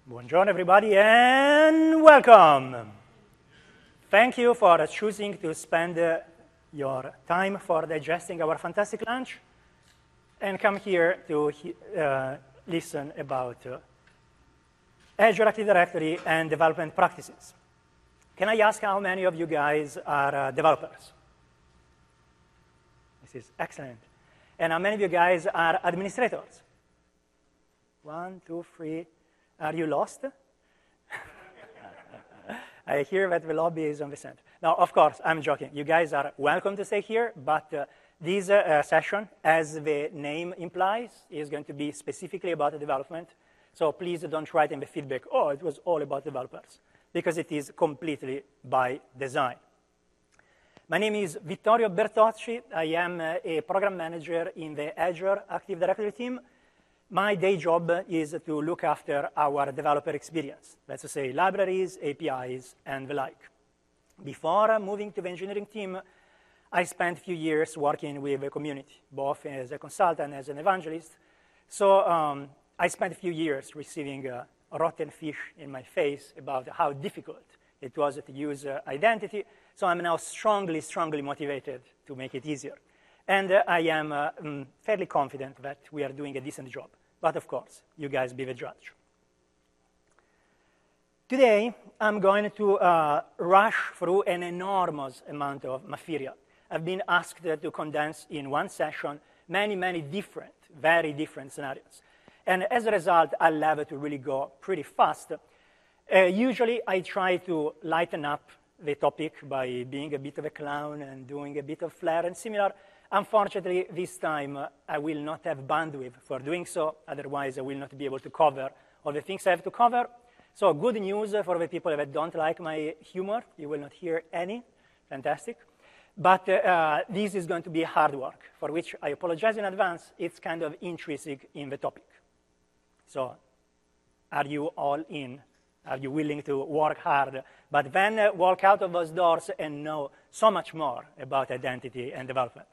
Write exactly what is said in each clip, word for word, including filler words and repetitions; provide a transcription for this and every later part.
Buongiorno, everybody, and welcome. Thank you for choosing to spend uh, your time for digesting our fantastic lunch and come here to uh, listen about uh, Azure Active Directory and development practices. Can I ask how many of you guys are uh, developers? This is excellent. And how many of you guys are administrators? One, two, three. Are you lost? I hear that the lobby is on the center. Now, of course, I'm joking. You guys are welcome to stay here, but uh, this uh, session, as the name implies, is going to be specifically about the development. So please don't write in the feedback, oh, it was all about developers, because it is completely by design. My name is Vittorio Bertocci. I am uh, a program manager in the Azure Active Directory team. My day job is to look after our developer experience, that's to say libraries, A P Is, and the like. Before moving to the engineering team, I spent a few years working with the community, both as a consultant and as an evangelist. So um, I spent a few years receiving uh, rotten fish in my face about how difficult it was to use uh, identity. So I'm now strongly, strongly motivated to make it easier. And uh, I am uh, um, fairly confident that we are doing a decent job. But of course, you guys be the judge. Today, I'm going to uh, rush through an enormous amount of material. I've been asked uh, to condense in one session many, many different, very different scenarios. And as a result, I'll have to really go pretty fast. Uh, usually, I try to lighten up the topic by being a bit of a clown and doing a bit of flair and similar. Unfortunately, this time, uh, I will not have bandwidth for doing so. Otherwise, I will not be able to cover all the things I have to cover. So good news for the people that don't like my humor. You will not hear any. Fantastic. But uh, this is going to be hard work, for which I apologize in advance. It's kind of intrinsic in the topic. So are you all in? Are you willing to work hard, but then uh, walk out of those doors and know so much more about identity and development?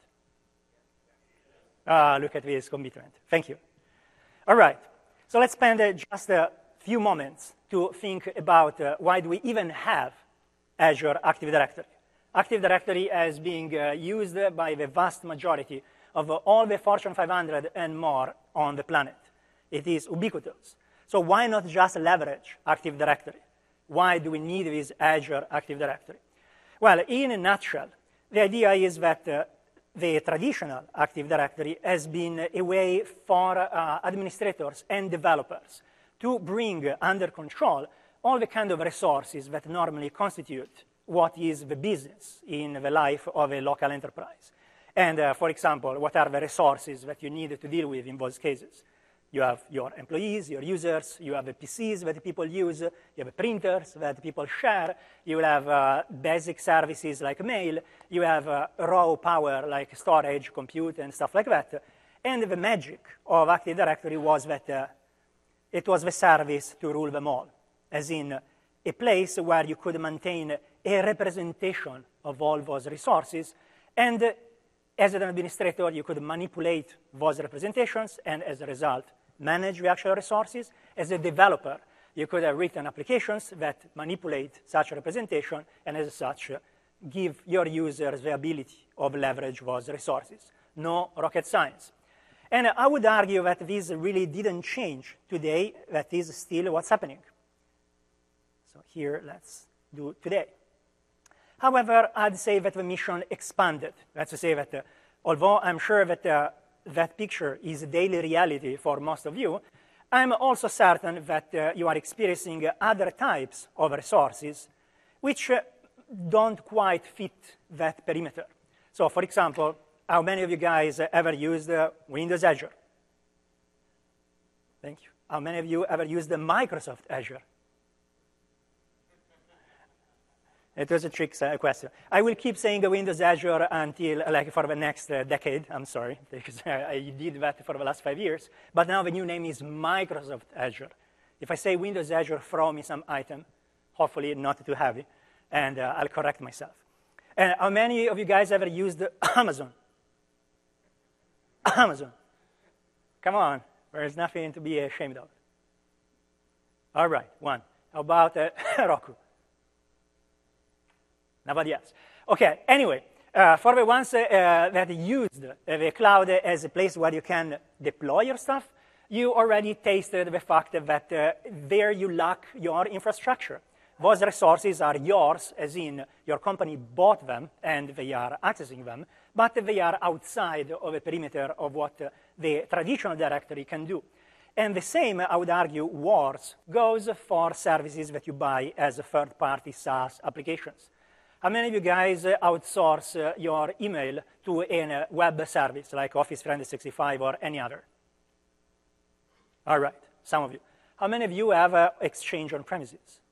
Ah, look at this commitment. Thank you. All right. So let's spend uh, just a few moments to think about uh, why do we even have Azure Active Directory. Active Directory as being uh, used by the vast majority of uh, all the Fortune five hundred and more on the planet. It is ubiquitous. So why not just leverage Active Directory? Why do we need this Azure Active Directory? Well, in a nutshell, the idea is that uh, the traditional Active Directory has been a way for uh, administrators and developers to bring under control all the kind of resources that normally constitute what is the business in the life of a local enterprise. And uh, for example, what are the resources that you need to deal with in those cases? You have your employees, your users, you have the P Cs that people use, you have printers that people share, you have uh, basic services like mail, you have uh, raw power like storage, compute, and stuff like that. And the magic of Active Directory was that uh, it was the service to rule them all, as in a place where you could maintain a representation of all those resources, and uh, as an administrator, you could manipulate those representations, and as a result, manage the actual resources. As a developer, you could have written applications that manipulate such a representation, and as such, uh, give your users the ability of leverage those resources. No rocket science. And uh, I would argue that this really didn't change today. That is still what's happening. So here, let's do today. However, I'd say that the mission expanded. That's to say that uh, although I'm sure that uh, that picture is a daily reality for most of you, I'm also certain that uh, you are experiencing uh, other types of resources which uh, don't quite fit that perimeter. So for example, how many of you guys uh, ever used uh, Windows Azure? Thank you. How many of you ever used the Microsoft Azure? It was a trick uh, question. I will keep saying Windows Azure until, like, for the next uh, decade. I'm sorry, because I did that for the last five years. But now the new name is Microsoft Azure. If I say Windows Azure, throw me some item, hopefully not too heavy, and uh, I'll correct myself. And how many of you guys ever used Amazon? Amazon. Come on, there is nothing to be ashamed of. All right, one. How about uh, Roku? Nobody else. Okay, anyway, uh, for the ones uh, that used uh, the cloud as a place where you can deploy your stuff, you already tasted the fact that uh, there you lack your infrastructure. Those resources are yours, as in your company bought them and they are accessing them, but they are outside of the perimeter of what uh, the traditional directory can do. And the same, I would argue, worse goes for services that you buy as third-party SaaS applications. How many of you guys outsource uh, your email to a uh, web service like Office three sixty-five or any other? All right, some of you. How many of you have uh, Exchange on premises?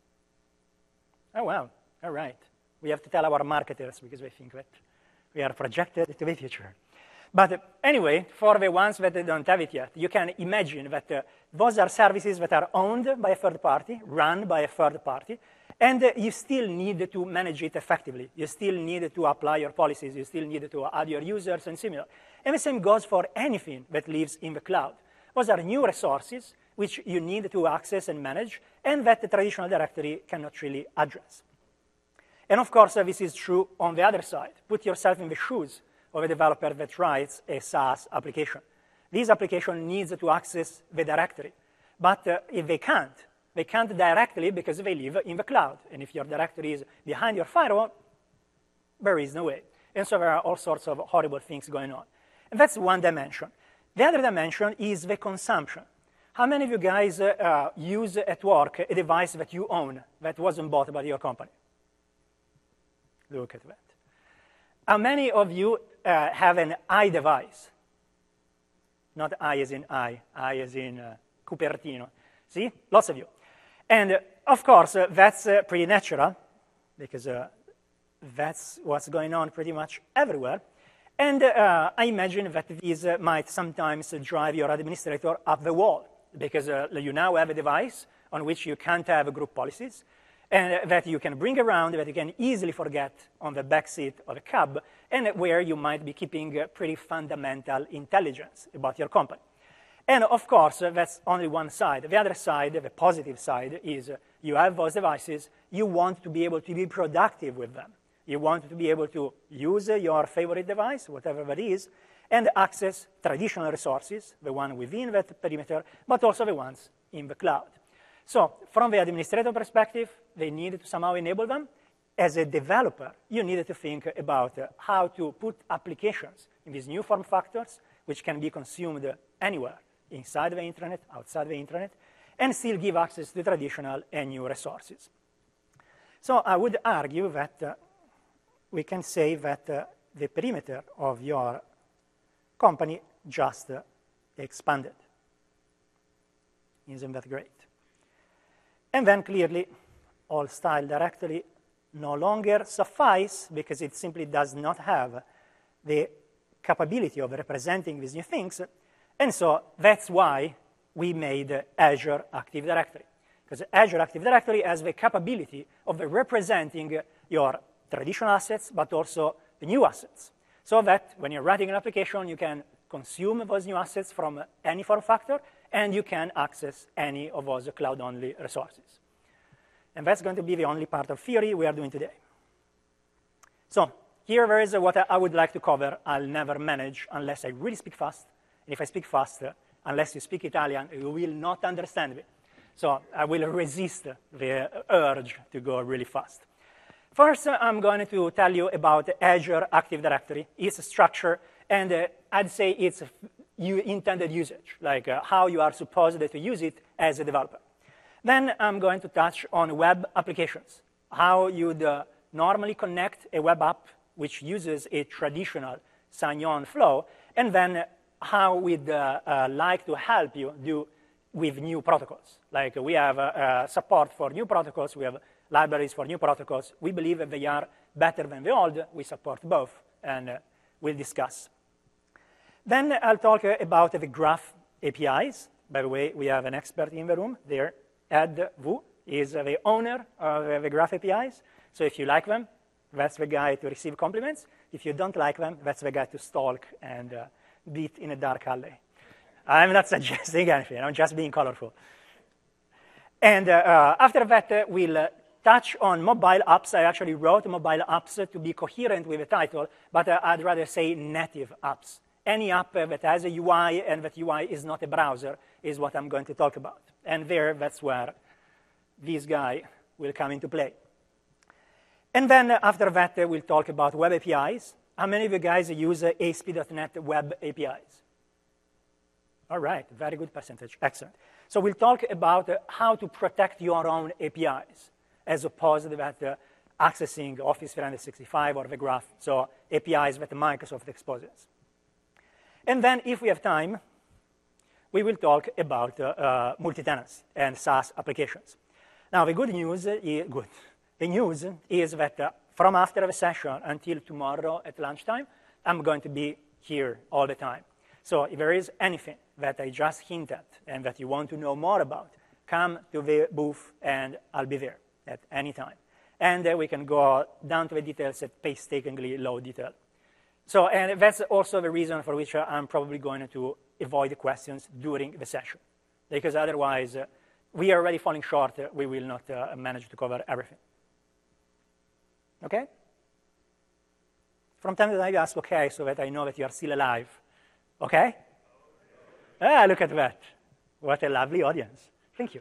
Oh, wow, all right. We have to tell our marketers because we think that we are projected to the future. But uh, anyway, for the ones that don't have it yet, you can imagine that uh, those are services that are owned by a third party, run by a third party, and uh, you still need to manage it effectively. You still need to apply your policies. You still need to add your users and similar. And the same goes for anything that lives in the cloud. Those are new resources which you need to access and manage, and that the traditional directory cannot really address. And of course, uh, this is true on the other side. Put yourself in the shoes of a developer that writes a SaaS application. This application needs to access the directory. But uh, if they can't, they can't directly because they live in the cloud. And if your directory is behind your firewall, there is no way. And so there are all sorts of horrible things going on. And that's one dimension. The other dimension is the consumption. How many of you guys uh, uh, use at work a device that you own that wasn't bought by your company? Look at that. How many of you uh, have an iDevice? Not I as in I, I as in uh, Cupertino. See? Lots of you. And uh, of course, uh, that's uh, pretty natural because uh, that's what's going on pretty much everywhere. And uh, I imagine that these uh, might sometimes drive your administrator up the wall because uh, you now have a device on which you can't have group policies, and that you can bring around, that you can easily forget on the back seat of a cab, and where you might be keeping uh, pretty fundamental intelligence about your company. And of course, uh, that's only one side. The other side, the positive side, is uh, you have those devices, you want to be able to be productive with them. You want to be able to use uh, your favorite device, whatever that is, and access traditional resources, the one within that perimeter, but also the ones in the cloud. So from the administrator perspective, they need to somehow enable them. As a developer, you need to think about uh, how to put applications in these new form factors, which can be consumed uh, anywhere, inside the internet, outside the internet, and still give access to traditional and new resources. So I would argue that uh, we can say that uh, the perimeter of your company just uh, expanded. Isn't that great? And then clearly, all style directory no longer suffice because it simply does not have the capability of representing these new things. And so that's why we made Azure Active Directory. Because Azure Active Directory has the capability of representing your traditional assets, but also the new assets. So that when you're writing an application, you can consume those new assets from any form factor, and you can access any of those cloud-only resources. And that's going to be the only part of theory we are doing today. So here there is what I would like to cover. I'll never manage unless I really speak fast. And if I speak fast, unless you speak Italian, you will not understand me. So I will resist the urge to go really fast. First, I'm going to tell you about Azure Active Directory, its structure, and uh, I'd say its intended usage, like uh, how you are supposed to use it as a developer. Then I'm going to touch on web applications, how you'd uh, normally connect a web app which uses a traditional sign-on flow, and then how we'd uh, uh, like to help you do with new protocols. Like uh, we have uh, uh, support for new protocols, we have libraries for new protocols. We believe that they are better than the old. We support both, and uh, we'll discuss. Then I'll talk uh, about the graph A P Is. By the way, we have an expert in the room there. Ed Wu is uh, the owner of uh, the graph A P Is. So if you like them, that's the guy to receive compliments. If you don't like them, that's the guy to stalk and uh, beat in a dark alley. I'm not suggesting anything. I'm just being colorful. And uh, uh, after that, uh, we'll uh, touch on mobile apps. I actually wrote mobile apps to be coherent with the title, but uh, I'd rather say native apps. Any app uh, that has a U I and that U I is not a browser is what I'm going to talk about. And there, that's where this guy will come into play. And then uh, after that, uh, we'll talk about web A P Is. How many of you guys use uh, A S P dot net web A P Is? All right, very good percentage, excellent. So we'll talk about uh, how to protect your own A P Is, as opposed to that uh, accessing Office three sixty-five or the graph, so A P Is that Microsoft exposes. And then, if we have time, we will talk about uh, uh, multi-tenancy and SaaS applications. Now, the good news is, good. The news is that uh, from after the session until tomorrow at lunchtime, I'm going to be here all the time. So if there is anything that I just hinted and that you want to know more about, come to the booth and I'll be there at any time. And uh, we can go down to the details at painstakingly low detail. So, and that's also the reason for which uh, I'm probably going to avoid the questions during the session. Because otherwise, uh, we are already falling short. Uh, we will not uh, manage to cover everything. Okay? From time to time, you ask, okay, so that I know that you are still alive. Okay? Ah, look at that. What a lovely audience. Thank you.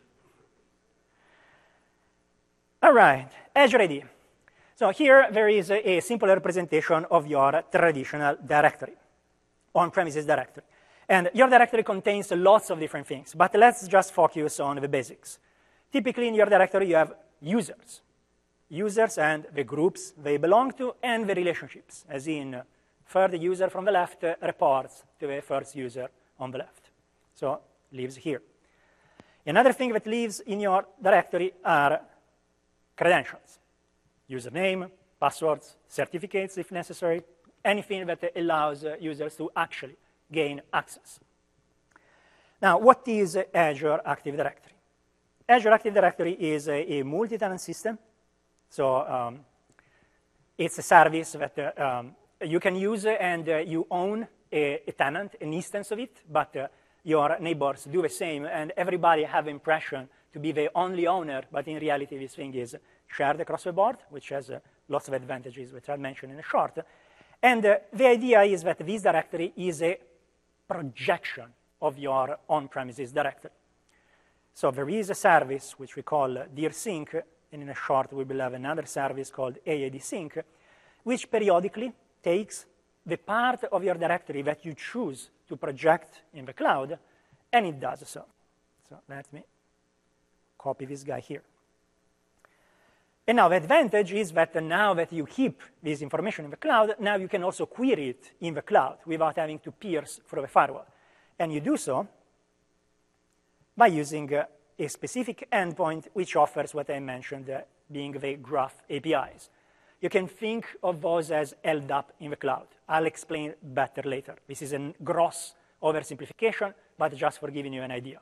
All right, Azure A D. So here, there is a, a simple representation of your traditional directory, on-premises directory. And your directory contains lots of different things, but let's just focus on the basics. Typically, in your directory, you have users. Users and the groups they belong to, and the relationships, as in uh, third user from the left uh, reports to the first user on the left. So lives here. Another thing that lives in your directory are credentials. Username, passwords, certificates if necessary, anything that allows uh, users to actually gain access. Now, what is uh, Azure Active Directory? Azure Active Directory is a, a multi-tenant system. So um, it's a service that uh, um, you can use, and uh, you own a, a tenant, an instance of it, but uh, your neighbors do the same, and everybody have the impression to be the only owner, but in reality, this thing is shared across the board, which has uh, lots of advantages, which I'll mention in a short. And uh, the idea is that this directory is a projection of your on-premises directory. So there is a service which we call uh, DirSync, and in a short, we will have another service called A A D Sync, which periodically takes the part of your directory that you choose to project in the cloud, and it does so. So let me copy this guy here. And now the advantage is that now that you keep this information in the cloud, now you can also query it in the cloud without having to pierce through the firewall. And you do so by using uh, a specific endpoint which offers what I mentioned, uh, being the graph A P Is. You can think of those as L D A P in the cloud. I'll explain better later. This is a gross oversimplification, but just for giving you an idea.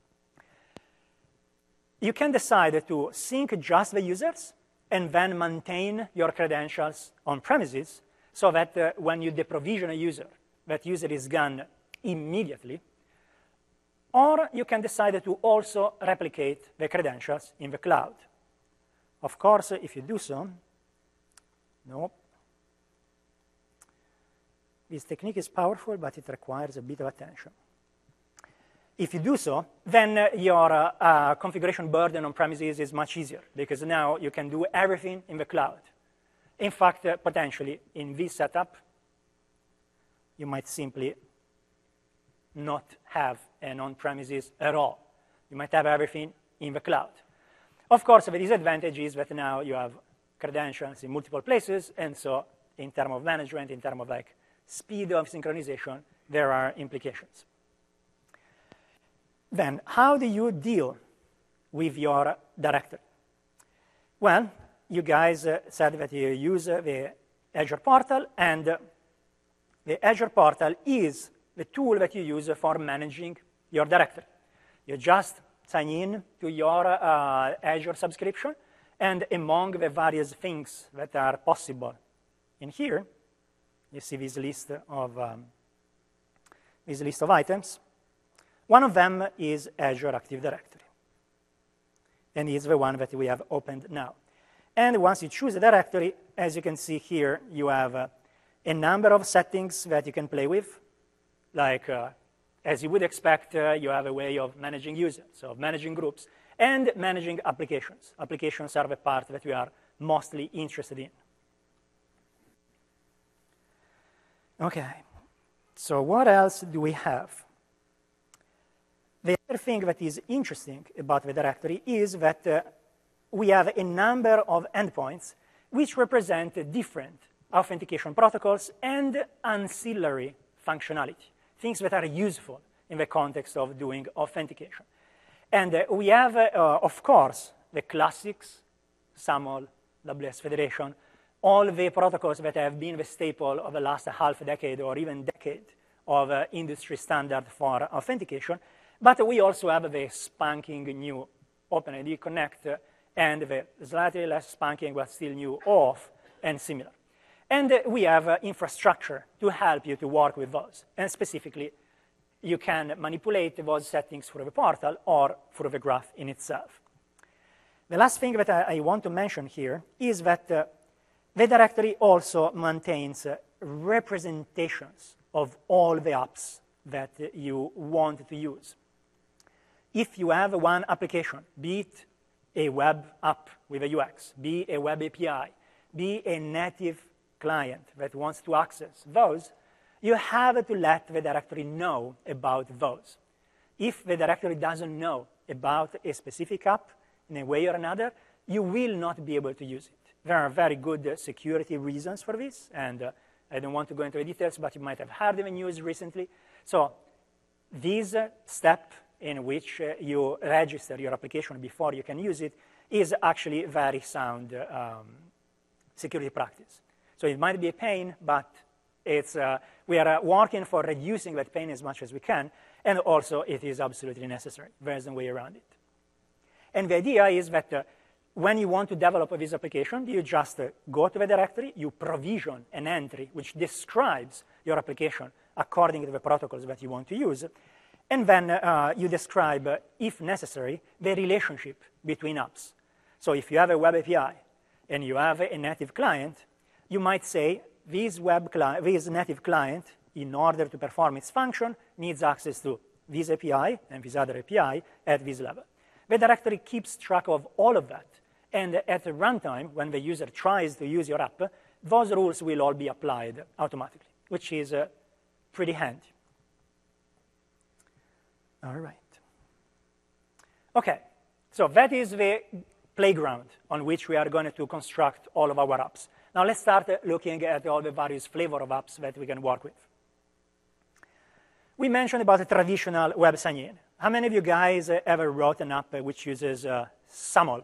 You can decide to sync just the users and then maintain your credentials on premises so that uh, when you deprovision a user, that user is gone immediately. Or you can decide to also replicate the credentials in the cloud. Of course, if you do so, no. This technique is powerful, but it requires a bit of attention. If you do so, then uh, your uh, uh, configuration burden on premises is much easier, because now you can do everything in the cloud. In fact, uh, potentially, in this setup, you might simply not have an on-premises at all. You might have everything in the cloud. Of course, the disadvantage is that now you have credentials in multiple places, and so in terms of management, in terms of like speed of synchronization, there are implications. Then, how do you deal with your directory? Well, you guys uh, said that you use uh, the Azure portal, and uh, the Azure portal is the tool that you use for managing your directory. You just sign in to your uh, Azure subscription, and among the various things that are possible in here, you see this list of, um, this list of items. One of them is Azure Active Directory. and it's the one that we have opened now. And once you choose a directory, as you can see here, you have uh, a number of settings that you can play with. Like, uh, as you would expect, uh, you have a way of managing users, of managing groups, and managing applications. Applications are the part that we are mostly interested in. Okay, so what else do we have? The other thing that is interesting about the directory is that uh, we have a number of endpoints which represent different authentication protocols and ancillary functionality, things that are useful in the context of doing authentication. And uh, we have, uh, uh, of course, the classics, SAML, W S Federation, all the protocols that have been the staple of the last half decade or even decade of uh, industry standard for authentication. But we also have the spanking new OpenID Connect uh, and the slightly less spanking but still new OAuth and similar. And uh, we have uh, infrastructure to help you to work with those. And specifically, you can manipulate those settings through the portal or through the graph in itself. The last thing that I, I want to mention here is that uh, the directory also maintains uh, representations of all the apps that uh, you want to use. If you have one application, be it a web app with a U X, be a web A P I, be a native client that wants to access those, you have to let the directory know about those. If the directory doesn't know about a specific app in a way or another, you will not be able to use it. There are very good uh, security reasons for this, and uh, I don't want to go into the details, but you might have heard in the news recently. So this uh, step in which uh, you register your application before you can use it is actually very sound uh, um, security practice. So it might be a pain, but it's, uh, we are uh, working for reducing that pain as much as we can, and also it is absolutely necessary. There's no way around it. And the idea is that uh, when you want to develop this application, you just uh, go to the directory, you provision an entry which describes your application according to the protocols that you want to use, and then uh, you describe, uh, if necessary, the relationship between apps. So if you have a web A P I and you have a native client, you might say, this, web cli this native client, in order to perform its function, needs access to this A P I and this other A P I at this level. The directory keeps track of all of that. And at the runtime, when the user tries to use your app, those rules will all be applied automatically, which is uh, pretty handy. All right. OK, so that is the playground on which we are going to construct all of our apps. Now let's start looking at all the various flavor of apps that we can work with. We mentioned about the traditional web sign-in. How many of you guys ever wrote an app which uses uh, SAML?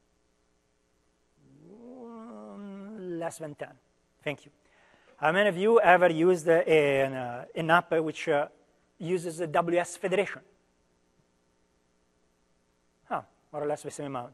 Um, less than ten. Thank you. How many of you ever used uh, an, uh, an app which uh, uses the W S Federation? Huh, more or less the same amount.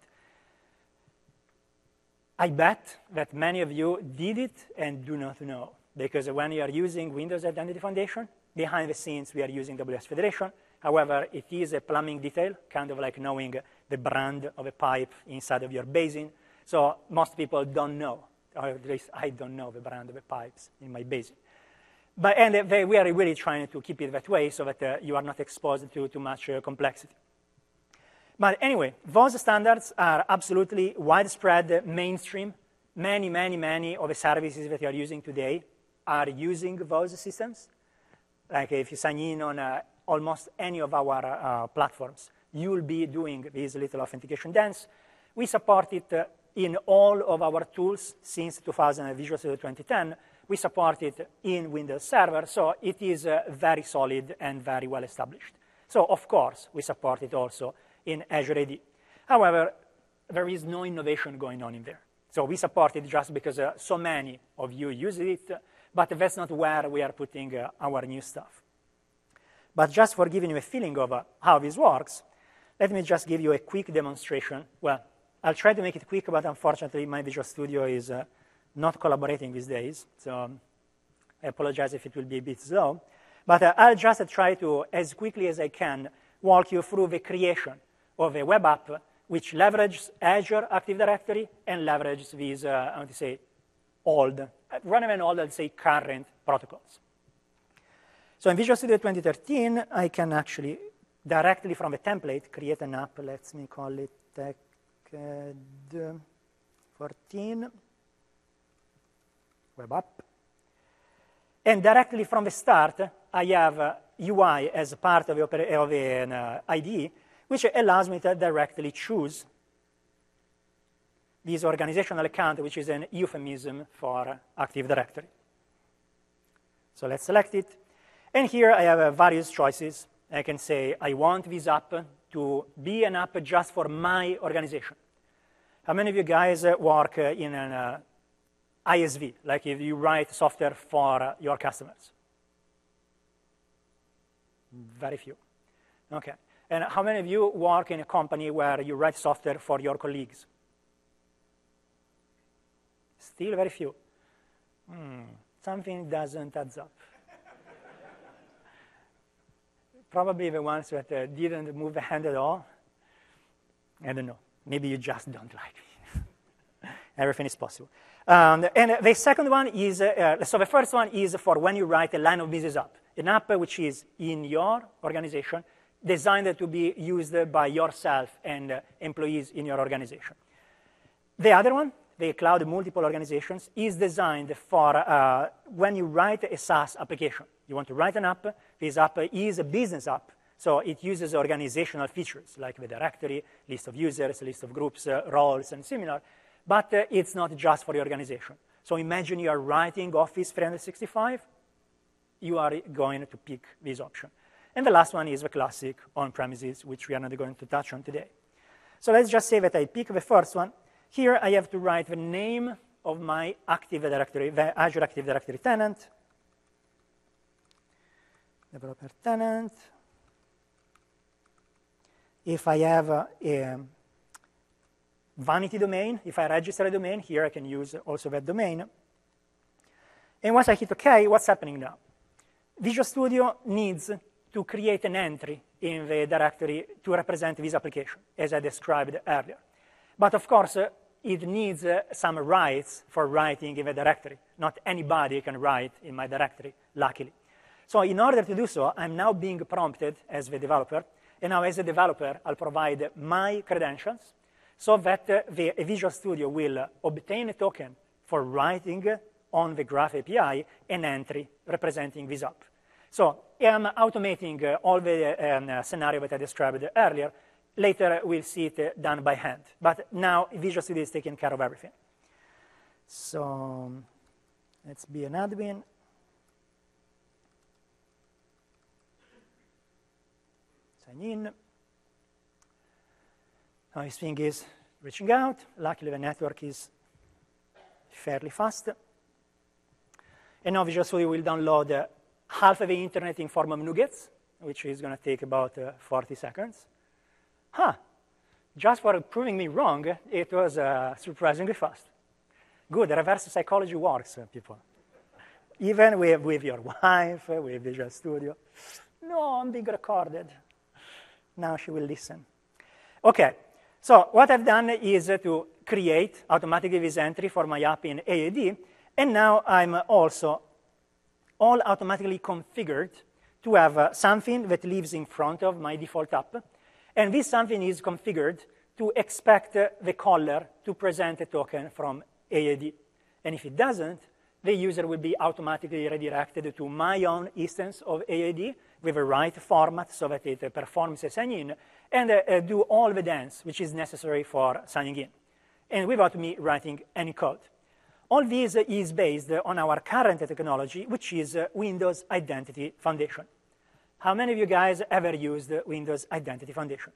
I bet that many of you did it and do not know, because when you are using Windows Identity Foundation, behind the scenes we are using W S Federation. However, it is a plumbing detail, kind of like knowing the brand of a pipe inside of your basin. So most people don't know, or at least I don't know the brand of the pipes in my basin. But, and they, we are really trying to keep it that way so that uh, you are not exposed to too much uh, complexity. But anyway, those standards are absolutely widespread, uh, mainstream. Many, many, many of the services that you are using today are using those systems. Like if you sign in on uh, almost any of our uh, platforms, you will be doing this little authentication dance. We support it uh, in all of our tools since two thousand, Visual Studio twenty ten. We support it in Windows Server, so it is uh, very solid and very well established. So, of course, we support it also in Azure A D. However, there is no innovation going on in there. So we support it just because uh, so many of you use it, but that's not where we are putting uh, our new stuff. But just for giving you a feeling of uh, how this works, let me just give you a quick demonstration. Well, I'll try to make it quick, but unfortunately, my Visual Studio is uh, not collaborating these days. So um, I apologize if it will be a bit slow. But uh, I'll just uh, try to, as quickly as I can, walk you through the creation of a web app which leverages Azure Active Directory and leverages these, uh, I want to say, old, rather than old, I'd say current protocols. So in Visual Studio twenty thirteen, I can actually directly from the template create an app. Let me call it TechEd fourteen web app. And directly from the start, I have uh, U I as part of, the, of an uh, I D E, which allows me to directly choose this organizational account, which is an euphemism for Active Directory. So let's select it. And here I have uh, various choices. I can say I want this app to be an app just for my organization. How many of you guys uh, work uh, in an uh, I S V, like if you write software for uh, your customers? Very few. Okay. And how many of you work in a company where you write software for your colleagues? Still very few. Hmm. Something doesn't add up. Probably the ones that uh, didn't move the hand at all. I don't know. Maybe you just don't like me. Everything is possible. Um, and the second one is, uh, uh, so the first one is for when you write a line of business app, an app which is in your organization, designed to be used by yourself and uh, employees in your organization. The other one, the cloud multiple organizations, is designed for uh, when you write a SaaS application. You want to write an app. This app is a business app, so it uses organizational features like the directory, list of users, list of groups, uh, roles, and similar. But uh, it's not just for your organization. So imagine you are writing Office three sixty-five. You are going to pick this option. And the last one is the classic on-premises, which we are not going to touch on today. So let's just say that I pick the first one. Here I have to write the name of my Active Directory, the Azure Active Directory tenant, developer tenant. If I have a, a vanity domain, if I register a domain, here I can use also that domain. And once I hit OK, what's happening now? Visual Studio needs to create an entry in the directory to represent this application, as I described earlier. But of course, uh, it needs uh, some rights for writing in the directory. Not anybody can write in my directory, luckily. So in order to do so, I'm now being prompted as the developer. And now as a developer, I'll provide my credentials so that uh, the Visual Studio will uh, obtain a token for writing on the Graph A P I an entry representing this app. So I'm automating uh, all the um, uh, scenario that I described earlier. Later, we'll see it uh, done by hand. But now, Visual Studio is taking care of everything. So let's be an admin. Sign in. Now this thing is reaching out. Luckily, the network is fairly fast. And now Visual Studio will download uh, half of the internet in form of nuggets, which is going to take about uh, forty seconds. Huh. Just for proving me wrong, it was uh, surprisingly fast. Good, reverse psychology works, uh, people. Even with, with your wife, uh, with Visual Studio. No, I'm being recorded. Now she will listen. OK, so what I've done is uh, to create automatically this entry for my app in A A D. And now I'm also all automatically configured to have uh, something that lives in front of my default app. And this something is configured to expect uh, the caller to present a token from A A D. And if it doesn't, the user will be automatically redirected to my own instance of A A D with the right format so that it uh, performs a sign-in and uh, uh, do all the dance which is necessary for signing in, and without me writing any code. All this uh, is based uh, on our current technology, which is uh, Windows Identity Foundation. How many of you guys ever used uh, Windows Identity Foundation?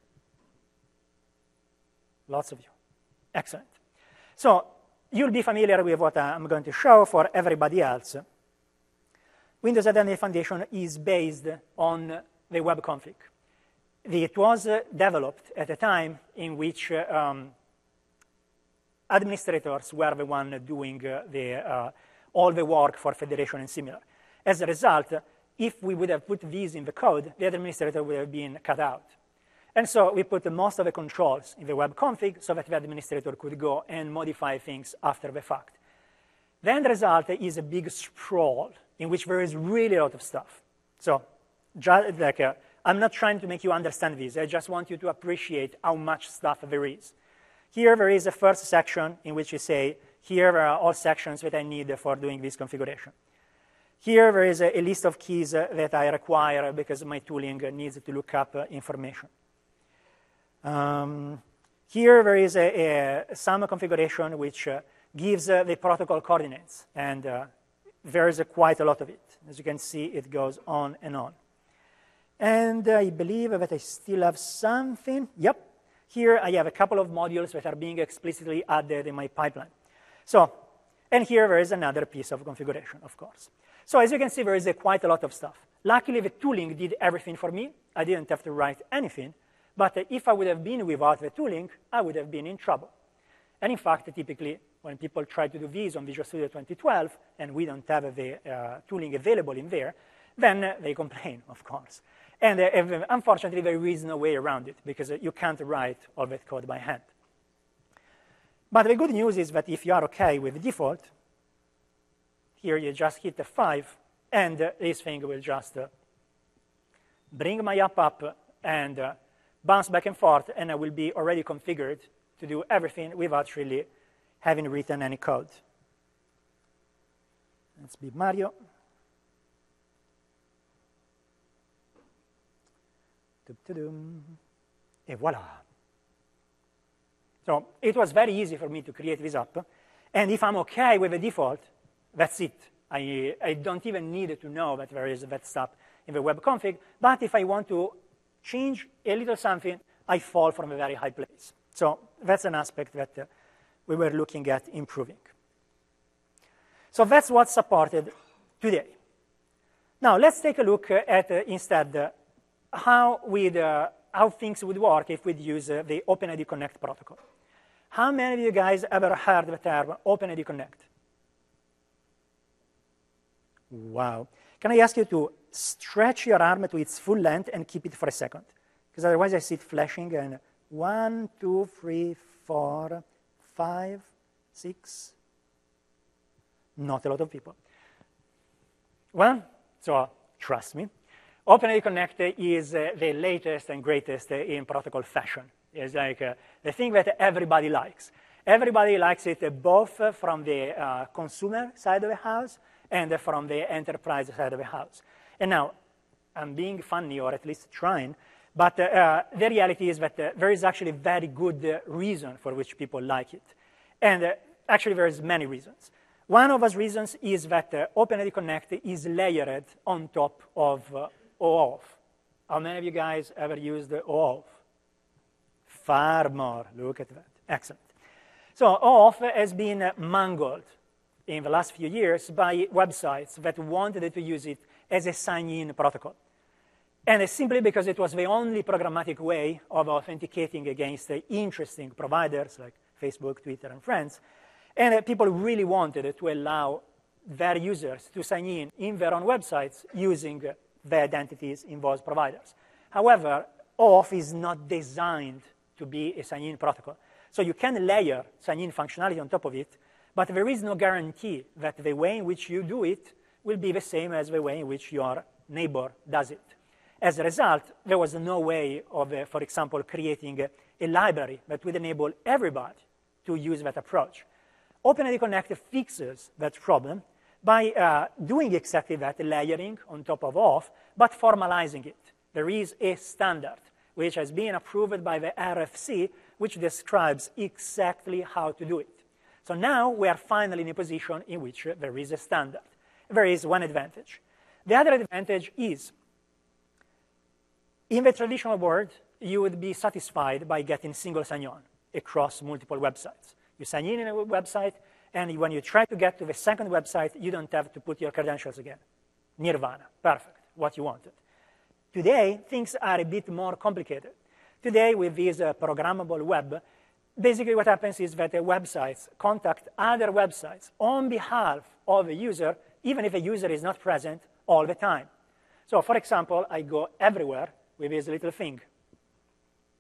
Lots of you. Excellent. So you'll be familiar with what I'm going to show. For everybody else, Windows Identity Foundation is based on the web config. It was uh, developed at a time in which uh, um, administrators were the one doing uh, the, uh, all the work for federation and similar. As a result, if we would have put these in the code, the administrator would have been cut out. And so we put most of the controls in the web config so that the administrator could go and modify things after the fact. The end result is a big sprawl in which there is really a lot of stuff. So just like, uh, I'm not trying to make you understand this. I just want you to appreciate how much stuff there is. Here there is a first section in which you say, here are all sections that I need for doing this configuration. Here there is a, a list of keys uh, that I require because my tooling uh, needs to look up uh, information. Um, here there is a, a, some configuration which uh, gives uh, the protocol coordinates, and uh, there is uh, quite a lot of it. As you can see, it goes on and on. And uh, I believe that I still have something. Yep. Here I have a couple of modules that are being explicitly added in my pipeline. So, and here there is another piece of configuration, of course. So as you can see, there is a quite a lot of stuff. Luckily, the tooling did everything for me. I didn't have to write anything. But uh, if I would have been without the tooling, I would have been in trouble. And in fact, typically, when people try to do this on Visual Studio twenty twelve, and we don't have the uh, tooling available in there, then uh, they complain, of course. And uh, unfortunately, there is no way around it, because uh, you can't write all that code by hand. But the good news is that if you are OK with the default, here you just hit the five, and uh, this thing will just uh, bring my app up and uh, bounce back and forth, and I will be already configured to do everything without really having written any code. Let's be Mario. Et voila. So it was very easy for me to create this app. And if I'm OK with the default, that's it. I, I don't even need to know that there is that stuff in the web config. But if I want to change a little something, I fall from a very high place. So that's an aspect that uh, we were looking at improving. So that's what's supported today. Now let's take a look uh, at uh, instead uh, how, we'd, uh, how things would work if we'd use uh, the OpenID Connect protocol. How many of you guys ever heard the term OpenID Connect? Wow. Can I ask you to stretch your arm to its full length and keep it for a second? Because otherwise I see it flashing, and one, two, three, four, five, six. Not a lot of people. Well, so trust me. OpenID Connect is uh, the latest and greatest uh, in protocol fashion. It's like uh, the thing that everybody likes. Everybody likes it uh, both uh, from the uh, consumer side of the house and uh, from the enterprise side of the house. And now, I'm being funny, or at least trying, but uh, uh, the reality is that uh, there is actually a very good uh, reason for which people like it. And uh, actually, there's many reasons. One of those reasons is that uh, OpenID Connect is layered on top of uh, OAuth. How many of you guys ever used OAuth? Far more. Look at that. Excellent. So OAuth has been mangled in the last few years by websites that wanted to use it as a sign-in protocol. And it's simply because it was the only programmatic way of authenticating against uh, interesting providers like Facebook, Twitter, and friends. And uh, people really wanted to allow their users to sign in in their own websites using uh, the identities in those providers. However, OAuth is not designed to be a sign-in protocol. So you can layer sign-in functionality on top of it, but there is no guarantee that the way in which you do it will be the same as the way in which your neighbor does it. As a result, there was no way of, uh, for example, creating a, a library that would enable everybody to use that approach. OpenID Connect fixes that problem by uh, doing exactly that, layering on top of OAuth, but formalizing it. There is a standard which has been approved by the R F C, which describes exactly how to do it. So now we are finally in a position in which uh, there is a standard. There is one advantage. The other advantage is, in the traditional world, you would be satisfied by getting single sign-on across multiple websites. You sign in in a website, and when you try to get to the second website, you don't have to put your credentials again. Nirvana. Perfect. What you wanted. Today, things are a bit more complicated. Today, with this uh, programmable web, basically what happens is that the websites contact other websites on behalf of the user, even if the user is not present all the time. So, for example, I go everywhere with this little thing.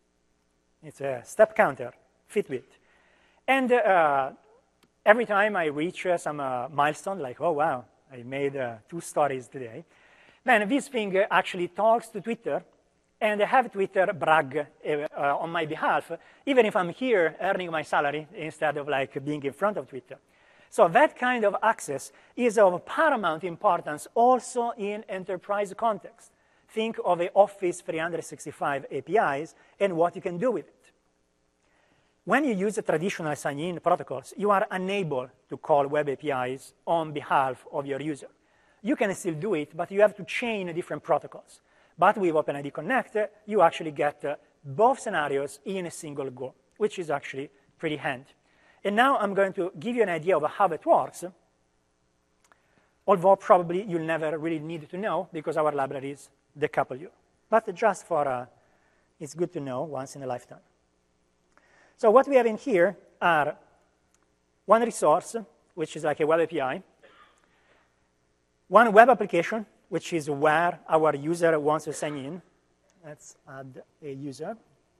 It's a step counter, Fitbit. And uh, every time I reach uh, some uh, milestone, like, oh, wow, I made uh, two stories today, then this thing uh, actually talks to Twitter, and I have Twitter brag uh, uh, on my behalf, even if I'm here earning my salary instead of like being in front of Twitter. So that kind of access is of paramount importance also in enterprise context. Think of the Office three sixty-five A P Is and what you can do with it. When you use the traditional sign-in protocols, you are unable to call web A P Is on behalf of your user. You can still do it, but you have to chain different protocols. But with OpenID Connect, you actually get uh, both scenarios in a single go, which is actually pretty handy. And now I'm going to give you an idea of how it works, although probably you'll never really need to know because our libraries decouple you. But just for, uh, it's good to know once in a lifetime. So what we have in here are one resource, which is like a web A P I, one web application, which is where our user wants to sign in. Let's add a user.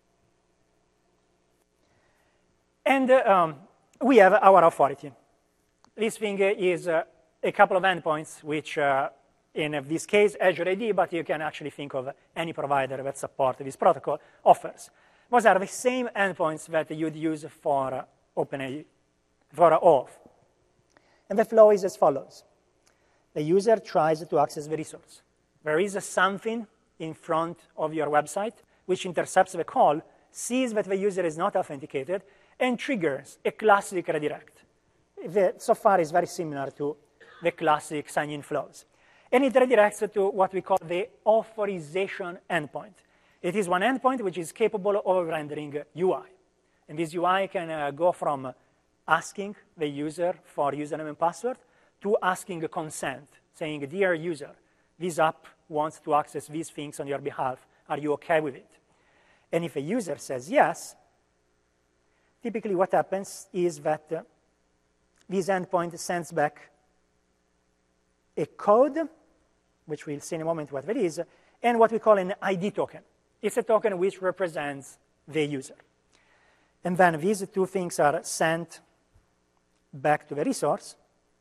And uh, um, we have our authority. This thing is uh, a couple of endpoints, which uh, in this case, Azure A D, but you can actually think of any provider that supports this protocol offers. Those are the same endpoints that you'd use for uh, OpenID, for uh, OAuth. And the flow is as follows. The user tries to access the resource. There is something in front of your website which intercepts the call, sees that the user is not authenticated, and triggers a classic redirect. The, so far, is very similar to the classic sign-in flows. And it redirects to what we call the authorization endpoint. It is one endpoint which is capable of rendering U I. And this U I can uh, go from asking the user for username and password to asking a consent, saying, dear user, this app wants to access these things on your behalf. Are you OK with it? And if a user says yes, typically what happens is that uh, this endpoint sends back a code, which we'll see in a moment what that is, and what we call an I D token. It's a token which represents the user. And then these two things are sent back to the resource.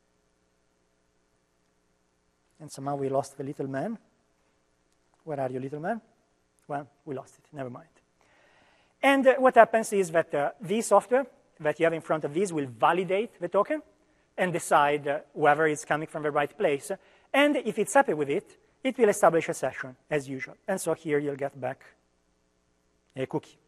And somehow we lost the little man. Where are you, little man? Well, we lost it. Never mind. And uh, what happens is that uh, this software that you have in front of this will validate the token and decide uh, whether it's coming from the right place. And if it's happy with it, it will establish a session, as usual. And so here you'll get back a cookie.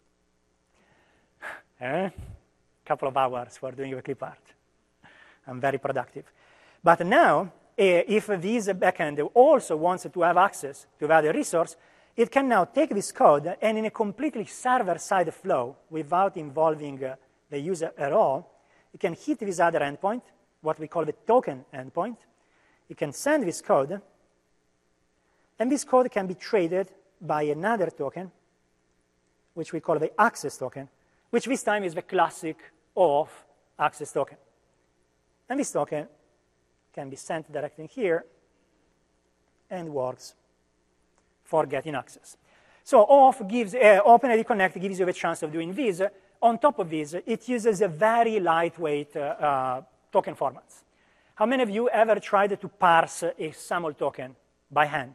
A eh? couple of hours for doing the clip art. I'm very productive. But now, if this backend also wants to have access to the other resource, it can now take this code and in a completely server-side flow, without involving uh, the user at all, it can hit this other endpoint, what we call the token endpoint. It can send this code, and this code can be traded by another token, which we call the access token, which this time is the classic OAuth access token. And this token can be sent directly here and works for getting access. So OAuth gives, uh, OpenID Connect gives you the chance of doing this. On top of this, it uses a very lightweight uh, uh, token formats. How many of you ever tried to parse a SAML token by hand?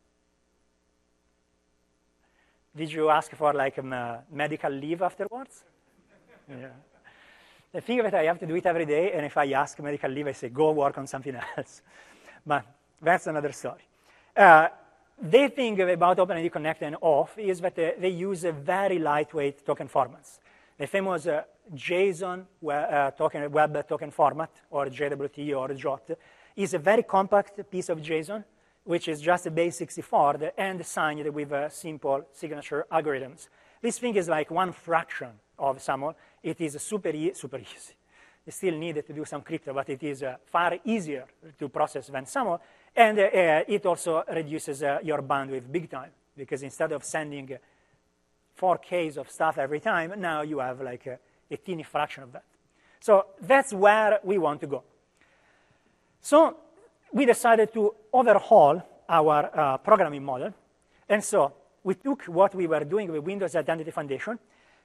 Did you ask for like um, uh, medical leave afterwards? Yeah. The thing that I have to do it every day, and if I ask medical leave, I say, go work on something else. But that's another story. Uh, the thing about OpenID Connect and OAuth is that uh, they use a very lightweight token formats. The famous uh, JSON uh, token, web token format, or J W T or J O T, is a very compact piece of JSON, which is just a base sixty-four and signed with uh, simple signature algorithms. This thing is like one fraction of SAML. It is super, e super easy. You still need to do some crypto, but it is uh, far easier to process than SAML. And uh, uh, it also reduces uh, your bandwidth big time, because instead of sending uh, four Ks of stuff every time, now you have like a, a teeny fraction of that. So that's where we want to go. So we decided to overhaul our uh, programming model. And so we took what we were doing with Windows Identity Foundation.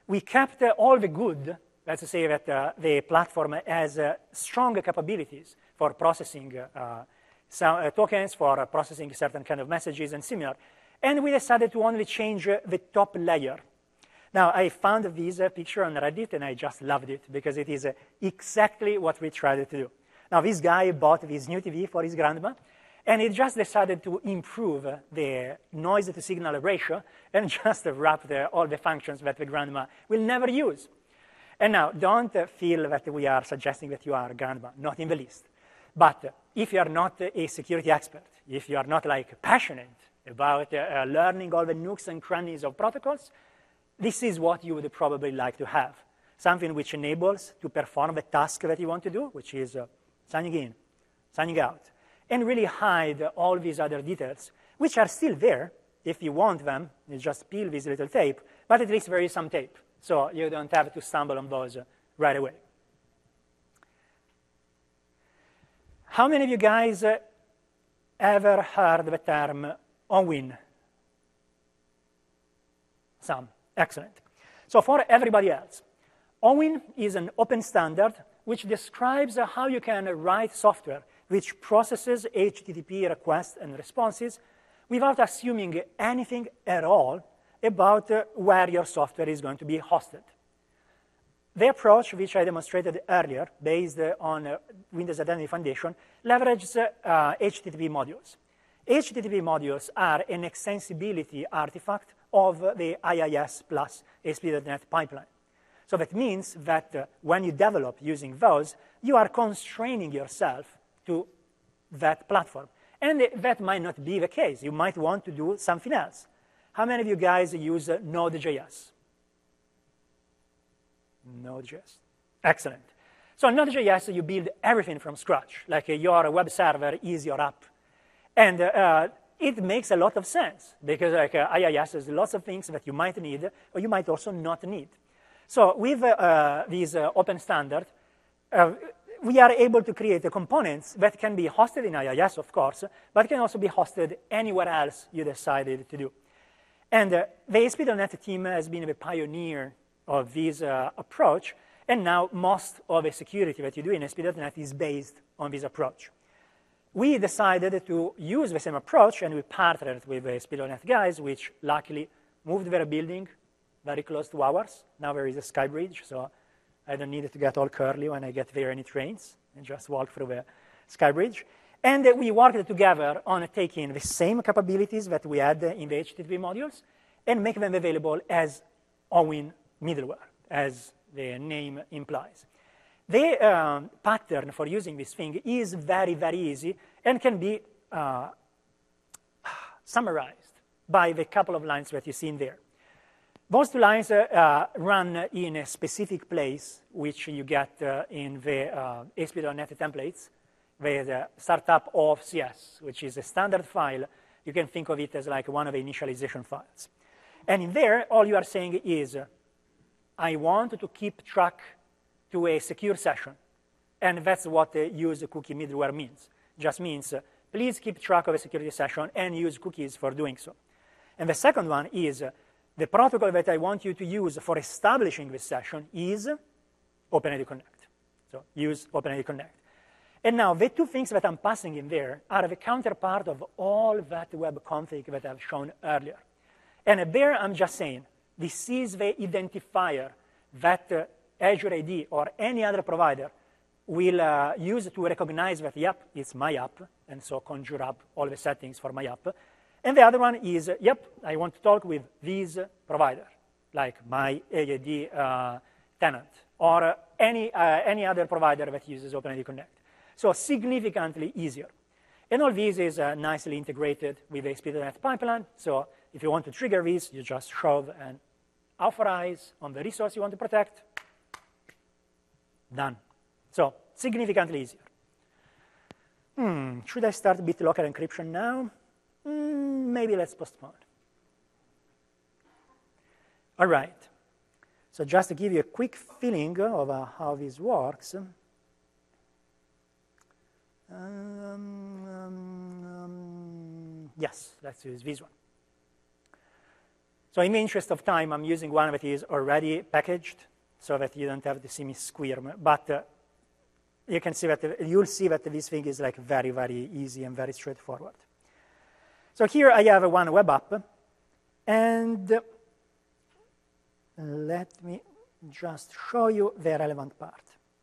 We kept uh, all the good. Let's say that uh, the platform has uh, strong capabilities for processing uh, some, uh, tokens, for uh, processing certain kind of messages and similar. And we decided to only change uh, the top layer. Now, I found this uh, picture on Reddit, and I just loved it, because it is uh, exactly what we tried to do. Now, this guy bought this new T V for his grandma, and he just decided to improve uh, the noise-to-signal ratio and just wrap the, all the functions that the grandma will never use. And now, don't uh, feel that we are suggesting that you are a grandma, not in the least. But uh, if you are not uh, a security expert, if you are not like passionate about uh, uh, learning all the nooks and crannies of protocols, this is what you would probably like to have. Something which enables to perform the task that you want to do, which is uh, signing in, signing out, and really hide uh, all these other details, which are still there. If you want them, you just peel this little tape, but at least there is some tape. So you don't have to stumble on those right away. How many of you guys uh, ever heard the term OWIN? Some. Excellent. So for everybody else, OWIN is an open standard which describes uh, how you can write software which processes H T T P requests and responses without assuming anything at all about uh, where your software is going to be hosted. The approach, which I demonstrated earlier, based uh, on uh, Windows Identity Foundation, leverages uh, H T T P modules. H T T P modules are an extensibility artifact of uh, the I I S plus A S P dot NET pipeline. So that means that uh, when you develop using those, you are constraining yourself to that platform. And uh, that might not be the case. You might want to do something else. How many of you guys use uh, Node.js? Node.js. Excellent. So Node.js, you build everything from scratch. Like uh, your web server is your app. And uh, it makes a lot of sense, because like uh, I I S has lots of things that you might need, or you might also not need. So with uh, uh, this uh, open standard, uh, we are able to create uh, components that can be hosted in I I S, of course, but can also be hosted anywhere else you decided to do. And uh, the A S P dot NET team has been the pioneer of this uh, approach, and now most of the security that you do in A S P dot NET is based on this approach. We decided to use the same approach, and we partnered with the A S P dot NET guys, which luckily moved their building very close to ours. Now there is a sky bridge, so I don't need to get all curly when I get there any trains, and just walk through the sky bridge. And uh, we worked together on taking the same capabilities that we had in the H T T P modules and make them available as OWIN middleware, as the name implies. The um, pattern for using this thing is very, very easy and can be uh, summarized by the couple of lines that you see in there. Those two lines uh, uh, run in a specific place, which you get uh, in the uh, A S P dot NET templates, the startup of C S, which is a standard file. You can think of it as like one of the initialization files. And in there, all you are saying is, uh, I want to keep track to a secure session. And that's what the use cookie middleware means. Just means, uh, please keep track of a security session and use cookies for doing so. And the second one is, uh, the protocol that I want you to use for establishing this session is OpenID Connect. So use OpenID Connect. And now the two things that I'm passing in there are the counterpart of all that web config that I've shown earlier. And there I'm just saying, this is the identifier that uh, Azure A D or any other provider will uh, use to recognize that, yep, it's my app, and so conjure up all the settings for my app. And the other one is, uh, yep, I want to talk with this provider, like my A A D uh, tenant, or uh, any, uh, any other provider that uses OpenID Connect. So significantly easier. And all this is uh, nicely integrated with the A S P dot NET pipeline. So if you want to trigger this, you just shove and authorize on the resource you want to protect. Done. So significantly easier. Hmm, should I start BitLocker encryption now? Hmm, maybe let's postpone. All right. So just to give you a quick feeling of uh, how this works. Um, um, um, yes, let's use this one. So in the interest of time, I'm using one that is already packaged so that you don't have to see me squirm. But uh, you can see that, you'll see that this thing is like very, very easy and very straightforward. So here I have one web app, and let me just show you the relevant part.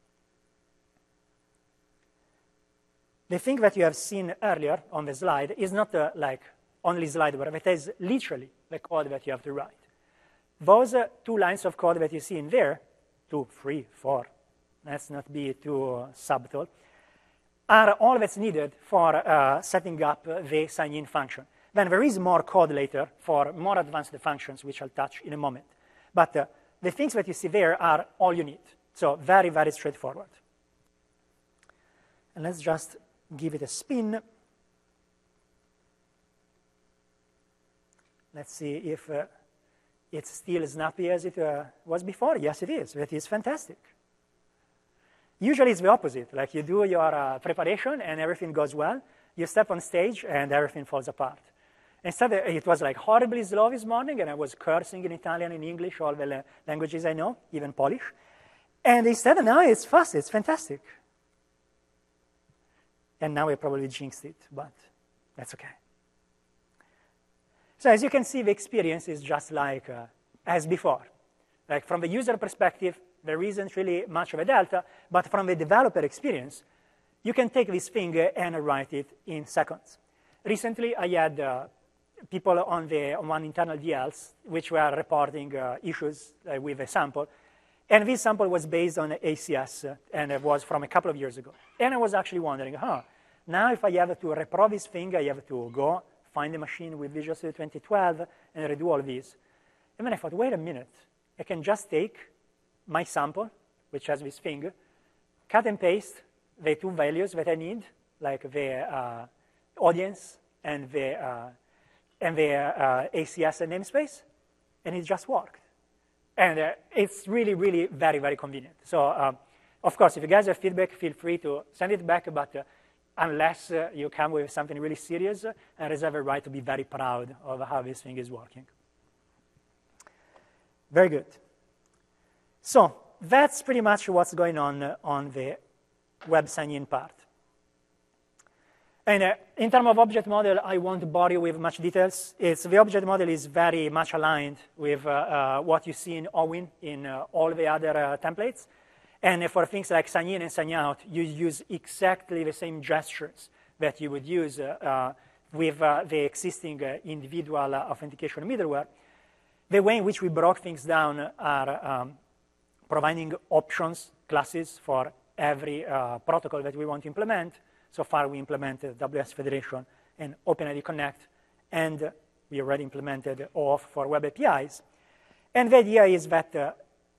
The thing that you have seen earlier on the slide is not uh, like only slide, but it is literally the code that you have to write. Those uh, two lines of code that you see in there, two, three, four, let's not be too uh, subtle, are all that's needed for uh, setting up uh, the sign-in function. Then there is more code later for more advanced functions, which I'll touch in a moment. But uh, the things that you see there are all you need. So very, very straightforward. And let's just give it a spin. Let's see if uh, it's still as snappy as it uh, was before. Yes, it is. That is fantastic. Usually it's the opposite. Like you do your uh, preparation and everything goes well. You step on stage and everything falls apart. Instead, it was like horribly slow this morning, and I was cursing in Italian and English, all the languages I know, even Polish. And instead, now it's fast. It's fantastic. And now I probably jinxed it, but that's OK. So as you can see, the experience is just like uh, as before. Like from the user perspective, there isn't really much of a delta. But from the developer experience, you can take this thing and write it in seconds. Recently, I had uh, people on, the, on one internal D Ls which were reporting uh, issues uh, with a sample. And this sample was based on A C S, uh, and it was from a couple of years ago. And I was actually wondering, huh, now if I have to repro this thing, I have to go find a machine with Visual Studio twenty twelve and redo all this. And then I thought, wait a minute. I can just take my sample, which has this thing, cut and paste the two values that I need, like the uh, audience and the, uh, and the uh, A C S namespace, and it just worked. And uh, it's really, really very, very convenient. So, uh, of course, if you guys have feedback, feel free to send it back, but uh, unless uh, you come with something really serious, uh, I reserve a right to be very proud of how this thing is working. Very good. So that's pretty much what's going on uh, on the web sign-in part. And uh, in terms of object model, I won't bore you with much details. It's, the object model is very much aligned with uh, uh, what you see in Owin in uh, all the other uh, templates. And uh, for things like sign in and sign out, you use exactly the same gestures that you would use uh, uh, with uh, the existing uh, individual uh, authentication middleware. The way in which we broke things down are um, providing options, classes for every uh, protocol that we want to implement. So far, we implemented W S Federation and OpenID Connect, and we already implemented O Auth for web A P Is. And the idea is that uh,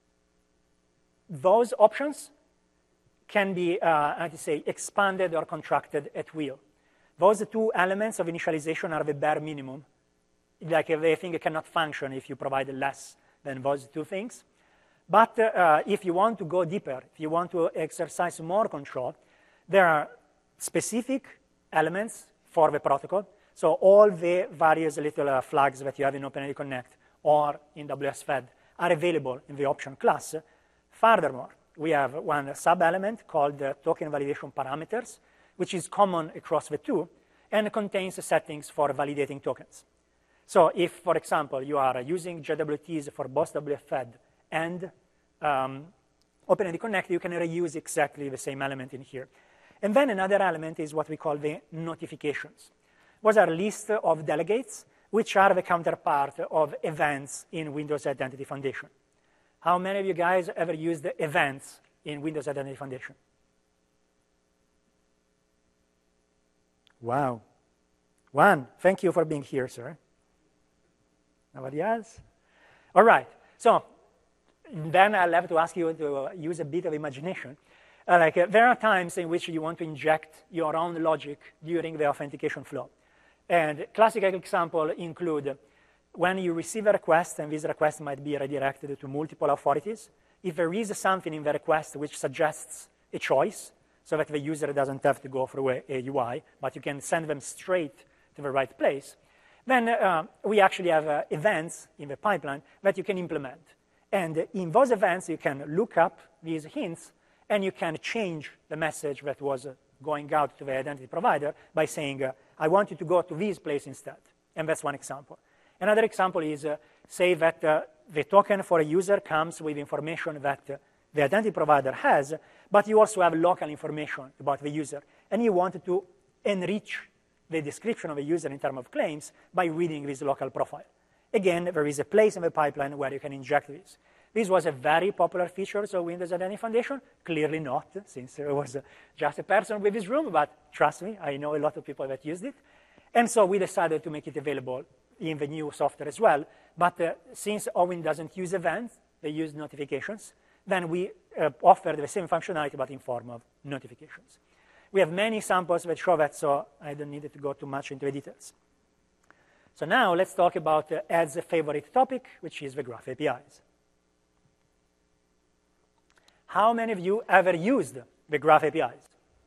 those options can be, uh, how to say, expanded or contracted at will. Those two elements of initialization are the bare minimum. Like the thing cannot function if you provide less than those two things. But uh, if you want to go deeper, if you want to exercise more control, there are specific elements for the protocol. So all the various little uh, flags that you have in OpenID Connect or in W S Fed are available in the option class. Furthermore, we have one sub-element called uh, token validation parameters, which is common across the two and contains settings for validating tokens. So if, for example, you are using J W Ts for both W S Fed and um, OpenID Connect, you can reuse exactly the same element in here. And then another element is what we call the notifications. Those are a list of delegates, which are the counterpart of events in Windows Identity Foundation. How many of you guys ever used events in Windows Identity Foundation? Wow. One. Thank you for being here, sir. Nobody else? All right. So then I'll have to ask you to use a bit of imagination. Uh, like, uh, there are times in which you want to inject your own logic during the authentication flow. And classic examples include when you receive a request, and this request might be redirected to multiple authorities. If there is something in the request which suggests a choice, so that the user doesn't have to go through a, a U I, but you can send them straight to the right place, Then uh, we actually have uh, events in the pipeline that you can implement. And in those events, you can look up these hints, and you can change the message that was uh, going out to the identity provider by saying, uh, I want you to go to this place instead. And that's one example. Another example is, uh, say that uh, the token for a user comes with information that uh, the identity provider has, but you also have local information about the user. And you want to enrich the description of a user in terms of claims by reading this local profile. Again, there is a place in the pipeline where you can inject this. This was a very popular feature of Windows Identity Foundation. Clearly not, since there was just a person with this room, but trust me, I know a lot of people that used it. And so we decided to make it available in the new software as well. But uh, since Owin doesn't use events, they use notifications, then we uh, offered the same functionality, but in form of notifications. We have many samples that show that, so I don't need to go too much into the details. So now let's talk about uh, Ed's favorite topic, which is the Graph A P Is. How many of you ever used the Graph A P Is?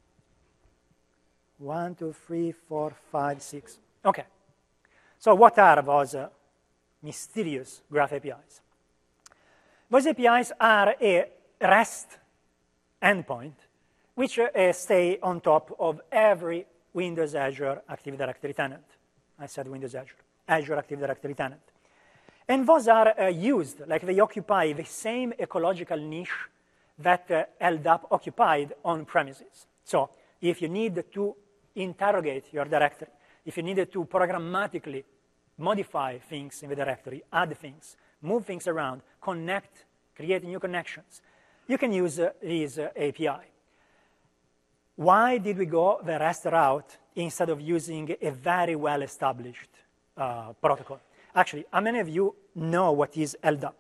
One, two, three, four, five, six. OK. So what are those uh, mysterious Graph A P Is? Those A P Is are a REST endpoint which uh, stay on top of every Windows Azure Active Directory tenant. I said Windows Azure, Azure Active Directory tenant. And those are uh, used, like they occupy the same ecological niche that uh, L D A P occupied on premises. So if you need to interrogate your directory, if you needed to programmatically modify things in the directory, add things, move things around, connect, create new connections, you can use uh, this uh, A P I. Why did we go the REST route instead of using a very well-established uh, protocol? Actually, how many of you know what is L D A P?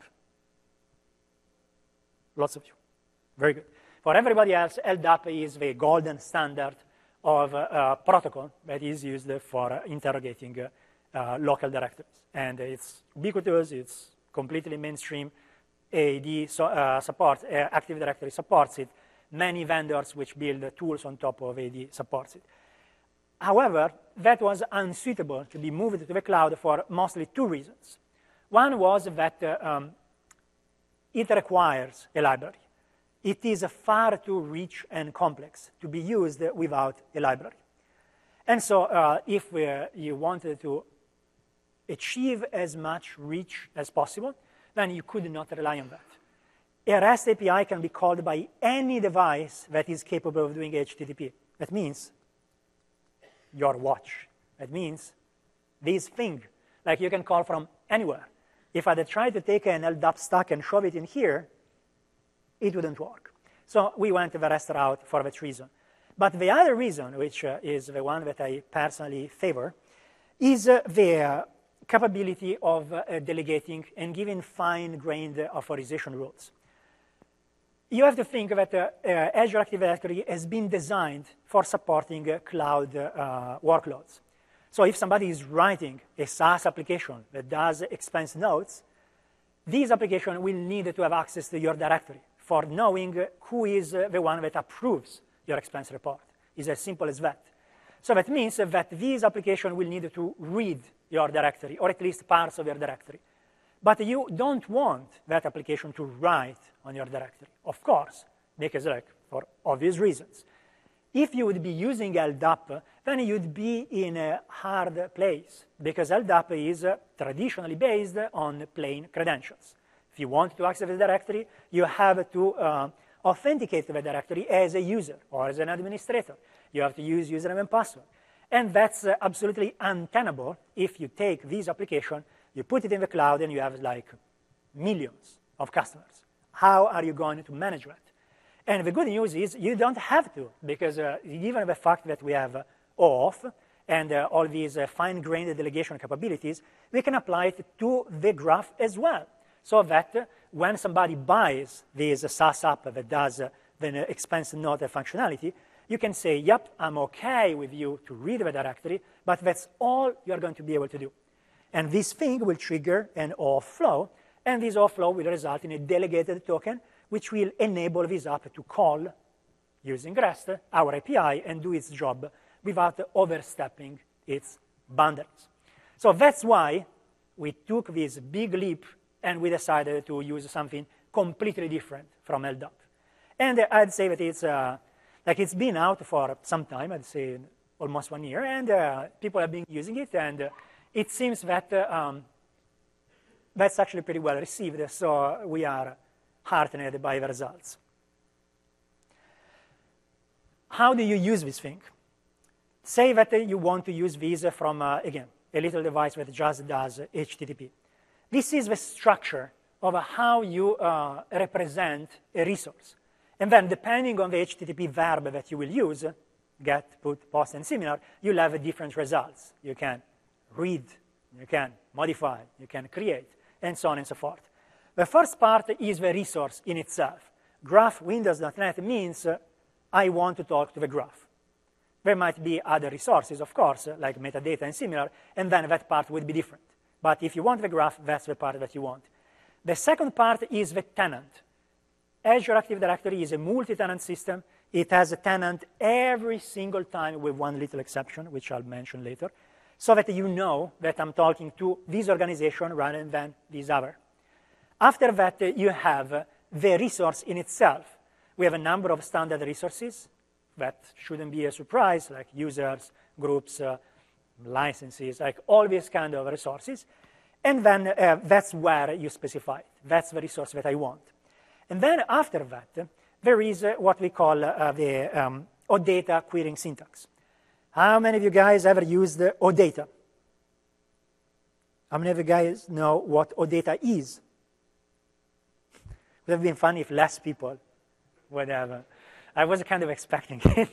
Lots of you. Very good. For everybody else, L D A P is the golden standard of uh, uh, protocol that is used for uh, interrogating uh, uh, local directories. And it's ubiquitous, it's completely mainstream. A D so, uh, supports, uh, Active Directory supports it. Many vendors which build tools on top of A D supports it. However, that was unsuitable to be moved to the cloud for mostly two reasons. One was that uh, um, it requires a library. It is far too rich and complex to be used without a library. And so uh, if we, uh, you wanted to achieve as much reach as possible, then you could not rely on that. A REST A P I can be called by any device that is capable of doing H T T P. That means your watch. That means this thing. Like you can call from anywhere. If I had tried to take an L D A P stack and shove it in here, it wouldn't work. So we went the REST route for that reason. But the other reason, which uh, is the one that I personally favor, is uh, the uh, capability of uh, delegating and giving fine-grained authorization rules. You have to think that uh, uh, Azure Active Directory has been designed for supporting uh, cloud uh, workloads. So if somebody is writing a SaaS application that does expense notes, this application will need to have access to your directory for knowing who is uh, the one that approves your expense report. It's as simple as that. So that means that this application will need to read your directory, or at least parts of your directory. But you don't want that application to write on your directory, of course, because like, for obvious reasons. If you would be using L D A P, then you'd be in a hard place, because L D A P is uh, traditionally based on plain credentials. If you want to access the directory, you have to uh, authenticate the directory as a user or as an administrator. You have to use username and password. And that's uh, absolutely untenable if you take this application, you put it in the cloud, and you have like millions of customers. How are you going to manage that? And the good news is you don't have to, because uh, given the fact that we have uh, OAuth and uh, all these uh, fine-grained delegation capabilities, we can apply it to the graph as well. So that uh, when somebody buys this uh, SaaS app that does uh, the expense note functionality, you can say, yep, I'm OK with you to read the directory, but that's all you're going to be able to do. And this thing will trigger an OAuth flow, and this OAuth flow will result in a delegated token, which will enable this app to call, using REST, our A P I, and do its job without overstepping its boundaries. So that's why we took this big leap and we decided to use something completely different from L D O T. And I'd say that it's, uh, like it's been out for some time, I'd say almost one year, and uh, people have been using it, and uh, it seems that uh, um, that's actually pretty well received, so we are heartened by the results. How do you use this thing? Say that uh, you want to use this from, uh, again, a little device that just does H T T P. This is the structure of how you uh, represent a resource. And then depending on the H T T P verb that you will use, get, put, post, and similar, you'll have different results. You can read, you can modify, you can create, and so on and so forth. The first part is the resource in itself. Graph windows dot net means uh, I want to talk to the graph. There might be other resources, of course, like metadata and similar, and then that part would be different. But if you want the graph, that's the part that you want. The second part is the tenant. Azure Active Directory is a multi-tenant system. It has a tenant every single time with one little exception, which I'll mention later, so that you know that I'm talking to this organization rather than this other. After that, uh, you have uh, the resource in itself. We have a number of standard resources that shouldn't be a surprise, like users, groups, uh, licenses, like all these kind of resources. And then uh, that's where you specify it. That's the resource that I want. And then after that, uh, there is uh, what we call uh, the um, OData querying syntax. How many of you guys ever used uh, OData? How many of you guys know what OData is? It would have been fun if less people would have. Uh, I was kind of expecting it.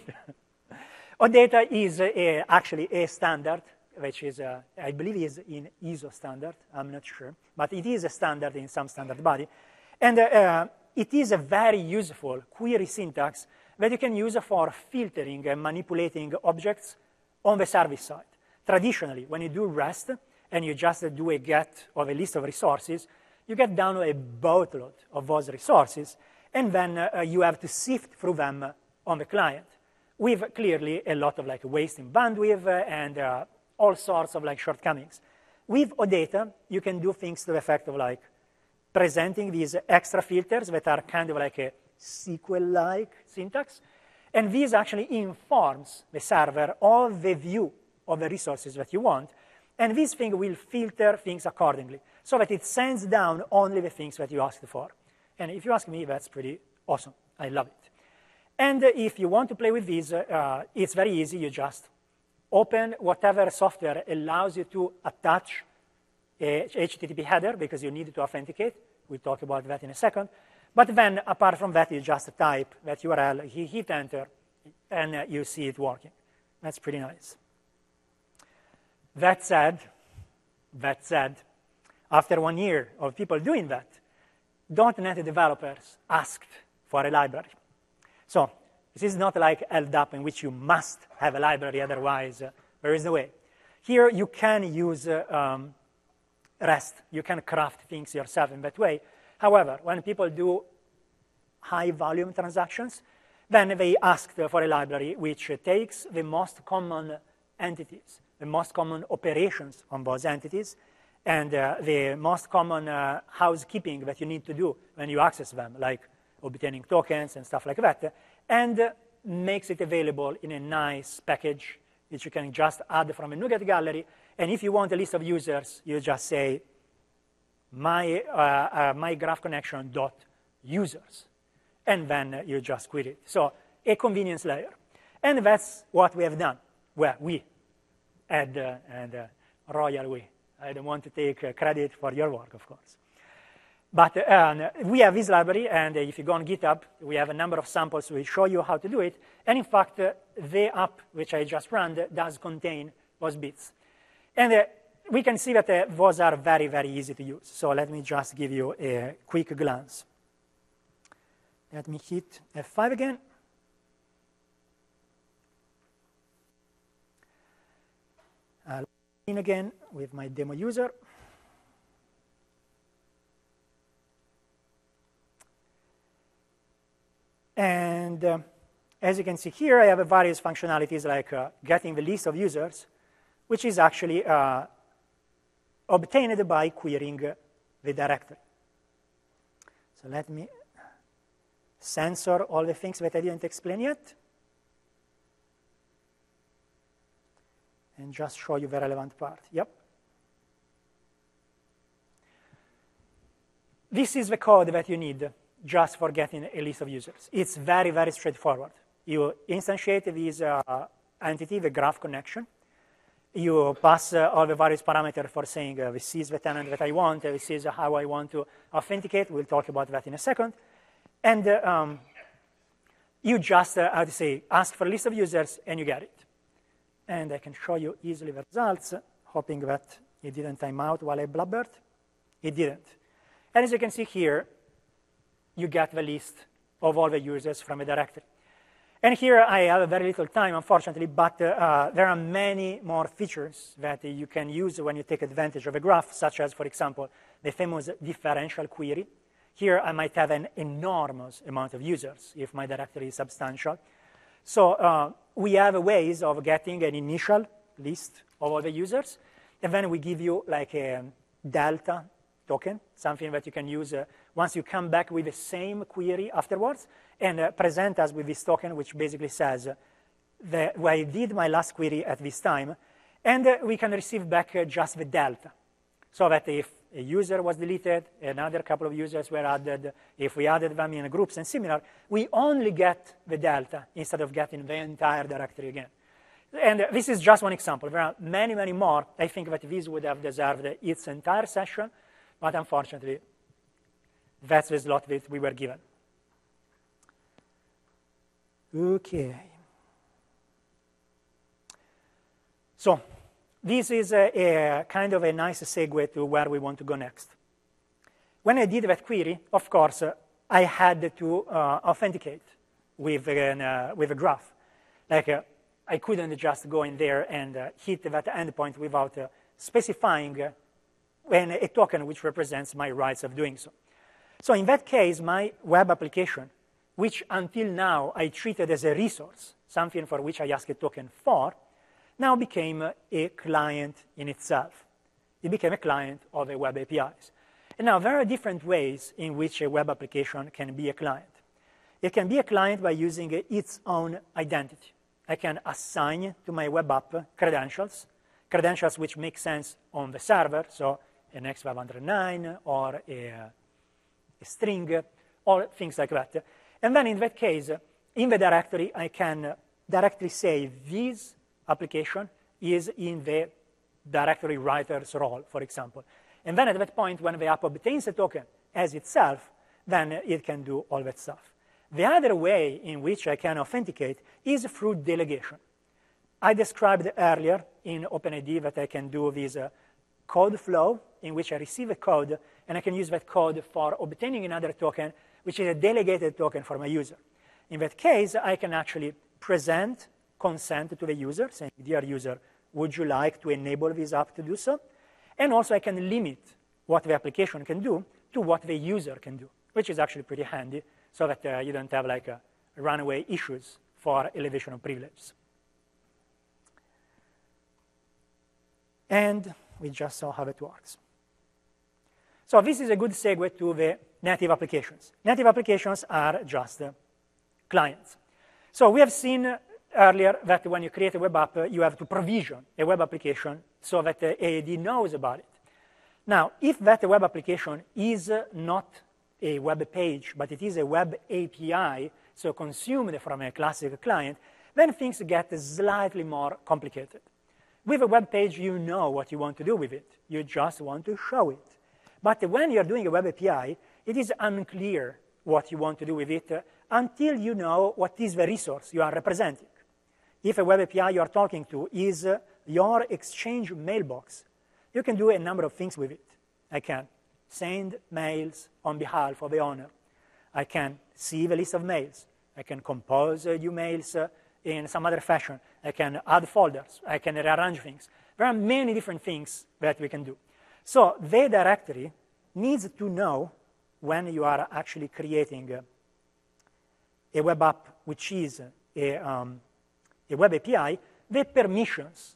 OData is uh, a, actually a standard, which is, uh, I believe is in I S O standard. I'm not sure. But it is a standard in some standard body. And uh, uh, it is a very useful query syntax that you can use for filtering and manipulating objects on the service side. Traditionally, when you do REST and you just do a get of a list of resources, you get down a boatload of those resources, and then uh, you have to sift through them on the client with clearly a lot of like wasting bandwidth uh, and uh, all sorts of like shortcomings. With OData, you can do things to the effect of like presenting these extra filters that are kind of like a S Q L-like syntax. And this actually informs the server of the view of the resources that you want. And this thing will filter things accordingly so that it sends down only the things that you asked for. And if you ask me, that's pretty awesome. I love it. And uh, if you want to play with this, uh, it's very easy. You just open whatever software allows you to attach a H T T P header because you need to authenticate. We'll talk about that in a second. But then, apart from that, you just type that U R L, hit enter, and uh, you see it working. That's pretty nice. That said, that said, after one year of people doing that, dot net developers asked for a library. So this is not like L D A P in which you must have a library, otherwise uh, there is no way. Here you can use uh, um, REST. You can craft things yourself in that way. However, when people do high-volume transactions, then they asked for a library which takes the most common entities, the most common operations on those entities, and uh, the most common uh, housekeeping that you need to do when you access them, like obtaining tokens and stuff like that, and uh, makes it available in a nice package which you can just add from a NuGet gallery. And if you want a list of users, you just say my, uh, uh, my graph connection dot users, and then uh, you just query it. So a convenience layer. And that's what we have done. Well, we, Ed uh, and uh, Royal we. I don't want to take uh, credit for your work, of course. But uh, we have this library, and uh, if you go on GitHub, we have a number of samples which show you how to do it. And in fact, uh, the app which I just ran does contain those bits. And uh, we can see that uh, those are very, very easy to use. So let me just give you a quick glance. Let me hit F five again. I'll in again with my demo user. And uh, as you can see here, I have various functionalities like uh, getting the list of users, which is actually uh, obtained by querying the directory. So let me censor all the things that I didn't explain yet, and just show you the relevant part. Yep. This is the code that you need just for getting a list of users. It's very, very straightforward. You instantiate this uh, entity, the graph connection. You pass uh, all the various parameters for saying uh, this is the tenant that I want, uh, this is how I want to authenticate. We'll talk about that in a second. And uh, um, you just, uh, how to say, ask for a list of users, and you get it. And I can show you easily the results, hoping that it didn't time out while I blubbered. It didn't. And as you can see here, you get the list of all the users from a directory. And here I have very little time, unfortunately, but uh, there are many more features that uh, you can use when you take advantage of a graph, such as, for example, the famous differential query. Here I might have an enormous amount of users if my directory is substantial. So uh, we have ways of getting an initial list of all the users, and then we give you like a delta token, something that you can use uh, once you come back with the same query afterwards, and uh, present us with this token, which basically says uh, that well, I did my last query at this time, and uh, we can receive back uh, just the delta. So that if a user was deleted, another couple of users were added, if we added them in groups and similar, we only get the delta instead of getting the entire directory again. And uh, this is just one example. There are many, many more. I think that this would have deserved its entire session, but unfortunately, that's the slot that we were given. Okay. So this is a, a kind of a nice segue to where we want to go next. When I did that query, of course, uh, I had to uh, authenticate with, an, uh, with a graph. Like, uh, I couldn't just go in there and uh, hit that endpoint without uh, specifying uh, when a token which represents my rights of doing so. So in that case, my web application, which until now I treated as a resource, something for which I asked a token for, now became a client in itself. It became a client of a web A P Is. And now there are different ways in which a web application can be a client. It can be a client by using its own identity. I can assign to my web app credentials, credentials which make sense on the server, so an X five oh nine or a, a string, or things like that. And then in that case, in the directory, I can directly say this application is in the directory writer's role, for example. And then at that point, when the app obtains a token as itself, then it can do all that stuff. The other way in which I can authenticate is through delegation. I described earlier in OpenID that I can do this uh, code flow in which I receive a code, and I can use that code for obtaining another token, which is a delegated token for my user. In that case, I can actually present consent to the user, saying, dear user, would you like to enable this app to do so? And also I can limit what the application can do to what the user can do, which is actually pretty handy, so that uh, you don't have like uh, runaway issues for elevation of privileges. And we just saw how it works. So this is a good segue to the native applications. Native applications are just uh, clients. So we have seen earlier that when you create a web app, uh, you have to provision a web application so that the A I D knows about it. Now, if that web application is uh, not a web page, but it is a web A P I, so consumed from a classic client, then things get slightly more complicated. With a web page, you know what you want to do with it. You just want to show it. But when you're doing a web A P I, it is unclear what you want to do with it uh, until you know what is the resource you are representing. If a web A P I you are talking to is uh, your Exchange mailbox, you can do a number of things with it. I can send mails on behalf of the owner. I can see the list of mails. I can compose uh, new mails uh, in some other fashion. I can add folders. I can rearrange things. There are many different things that we can do. So the directory needs to know when you are actually creating uh, a web app which is a, um, a web A P I, the permissions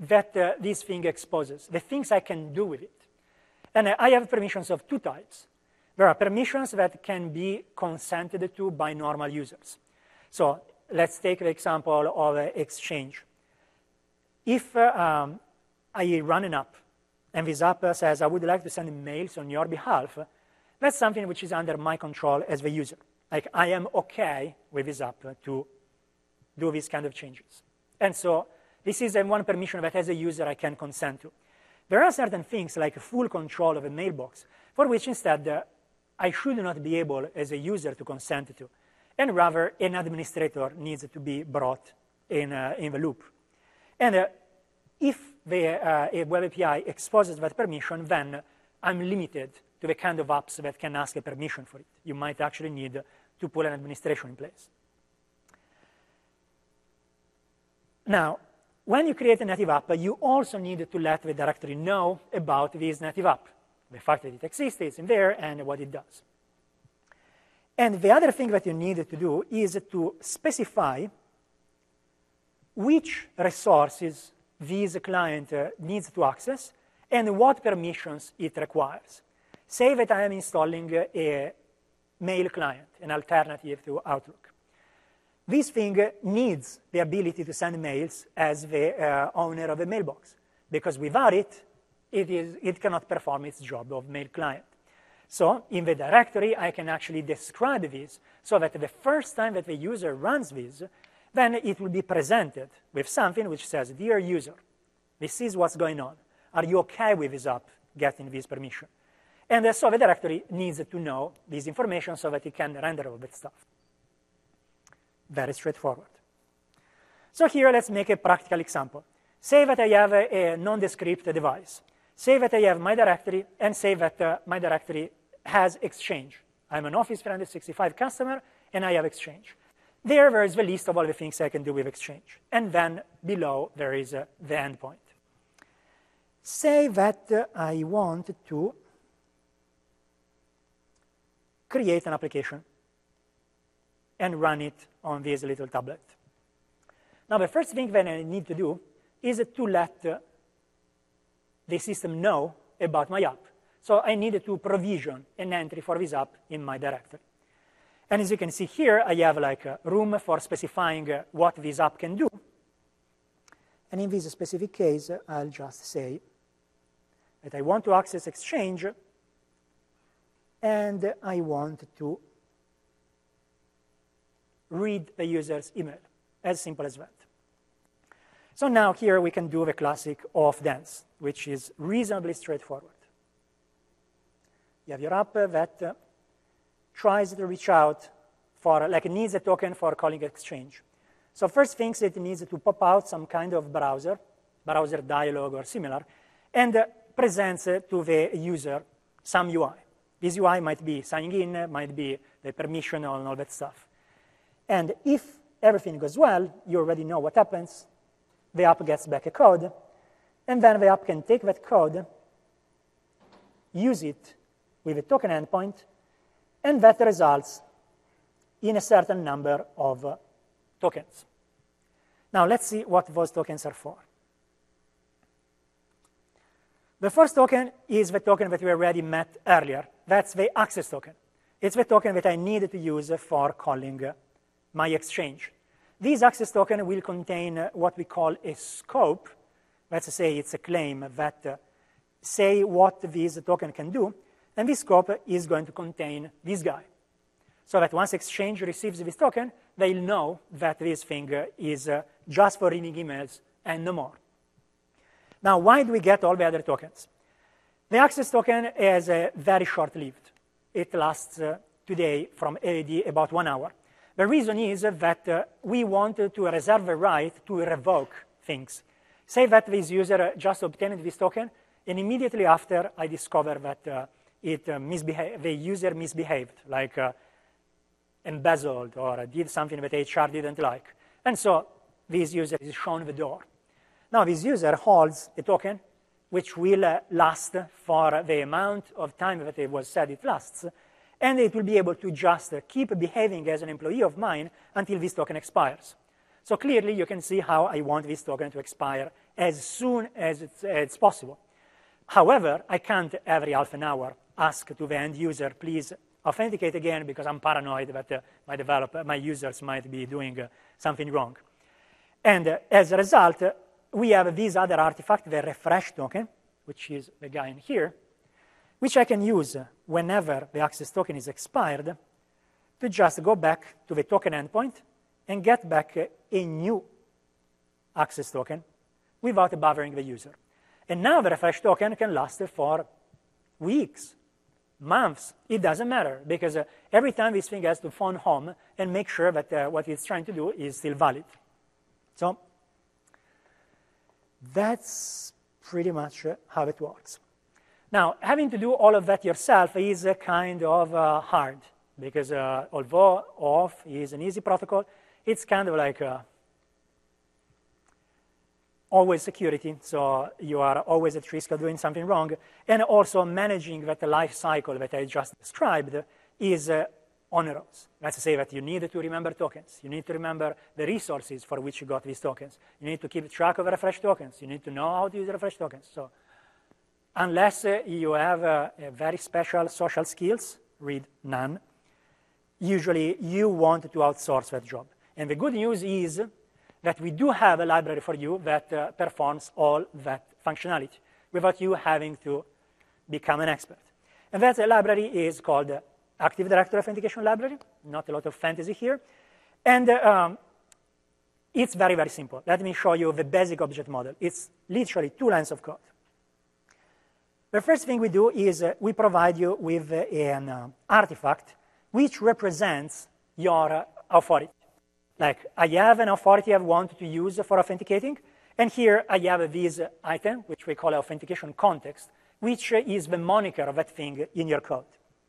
that uh, this thing exposes, the things I can do with it. And uh, I have permissions of two types. There are permissions that can be consented to by normal users. So let's take the example of uh, Exchange. If uh, um, I run an app, and this app uh, says, I would like to send mails on your behalf, that's something which is under my control as the user. Like, I am OK with this app uh, to do these kind of changes. And so this is uh, one permission that as a user I can consent to. There are certain things like full control of a mailbox for which instead uh, I should not be able as a user to consent to. And rather, an administrator needs to be brought in, uh, in the loop. And uh, if the uh, a web A P I exposes that permission, then I'm limited to the kind of apps that can ask a permission for it. You might actually need to put an administration in place. Now, when you create a native app, you also need to let the directory know about this native app, the fact that it exists, it's in there, and what it does. And the other thing that you need to do is to specify which resources this client uh, needs to access and what permissions it requires. Say that I am installing uh, a mail client, an alternative to Outlook. This thing uh, needs the ability to send mails as the uh, owner of a mailbox, because without it, it, is, it cannot perform its job of mail client. So in the directory, I can actually describe this so that the first time that the user runs this, then it will be presented with something which says, dear user, this is what's going on. Are you OK with this app getting this permission? And uh, so the directory needs to know this information so that it can render all that stuff. Very straightforward. So here, let's make a practical example. Say that I have a, a nondescript device. Say that I have my directory, and say that uh, my directory has Exchange. I'm an Office three sixty-five customer, and I have Exchange. There, there is the list of all the things I can do with Exchange. And then below, there is uh, the endpoint. Say that uh, I want to create an application and run it on this little tablet. Now, the first thing that I need to do is to let uh, the system know about my app. So I need to provision an entry for this app in my directory. And as you can see here, I have like a room for specifying uh, what this app can do. And in this specific case, uh, I'll just say that I want to access Exchange, and I want to read the user's email. As simple as that. So now here we can do the classic auth dance, which is reasonably straightforward. You have your app that uh, tries to reach out for, like, it needs a token for calling Exchange. So first things, it needs to pop out some kind of browser, browser dialog or similar, and uh, presents uh, to the user some U I. This U I might be signing in, might be the permission and all that stuff. And if everything goes well, you already know what happens. The app gets back a code, and then the app can take that code, use it with a token endpoint, and that results in a certain number of uh, tokens. Now, let's see what those tokens are for. The first token is the token that we already met earlier. That's the access token. It's the token that I need to use for calling uh, my Exchange. This access token will contain uh, what we call a scope. Let's say it's a claim that uh, say what this token can do, and this scope is going to contain this guy. So that once Exchange receives this token, they'll know that this thing uh, is uh, just for reading emails and no more. Now, why do we get all the other tokens? The access token is uh, very short-lived. It lasts uh, today from A A D about one hour. The reason is that uh, we want to reserve the right to revoke things. Say that this user just obtained this token, and immediately after I discover that uh, it, uh, misbehaved, the user misbehaved, like uh, embezzled or did something that H R didn't like. And so this user is shown the door. Now this user holds a token which will uh, last for the amount of time that it was said it lasts, and it will be able to just uh, keep behaving as an employee of mine until this token expires. So clearly, you can see how I want this token to expire as soon as it's, it's possible. However, I can't every half an hour ask to the end user, please authenticate again, because I'm paranoid that uh, my developer, my users might be doing uh, something wrong. And uh, as a result, uh, we have this other artifact, the refresh token, which is the guy in here, which I can use whenever the access token is expired to just go back to the token endpoint and get back a new access token without bothering the user. And now the refresh token can last for weeks, months. It doesn't matter, because uh, every time this thing has to phone home and make sure that uh, what it's trying to do is still valid. So that's pretty much uh, how it works. Now, having to do all of that yourself is uh, kind of uh, hard, because uh, although auth is an easy protocol, it's kind of like uh, always security, so you are always at risk of doing something wrong. And also managing that life cycle that I just described is uh, onerous. Let's say that you need to remember tokens. You need to remember the resources for which you got these tokens. You need to keep track of refresh tokens. You need to know how to use refresh tokens. So unless uh, you have uh, a very special social skills, read none, usually you want to outsource that job. And the good news is that we do have a library for you that uh, performs all that functionality without you having to become an expert. And that library is called uh, Active Directory Authentication Library. Not a lot of fantasy here. And uh, um, it's very, very simple. Let me show you the basic object model. It's literally two lines of code. The first thing we do is uh, we provide you with uh, an uh, artifact which represents your uh, authority. Like, I have an authority I want to use for authenticating, and here I have this item, which we call authentication context, which is the moniker of that thing in your code.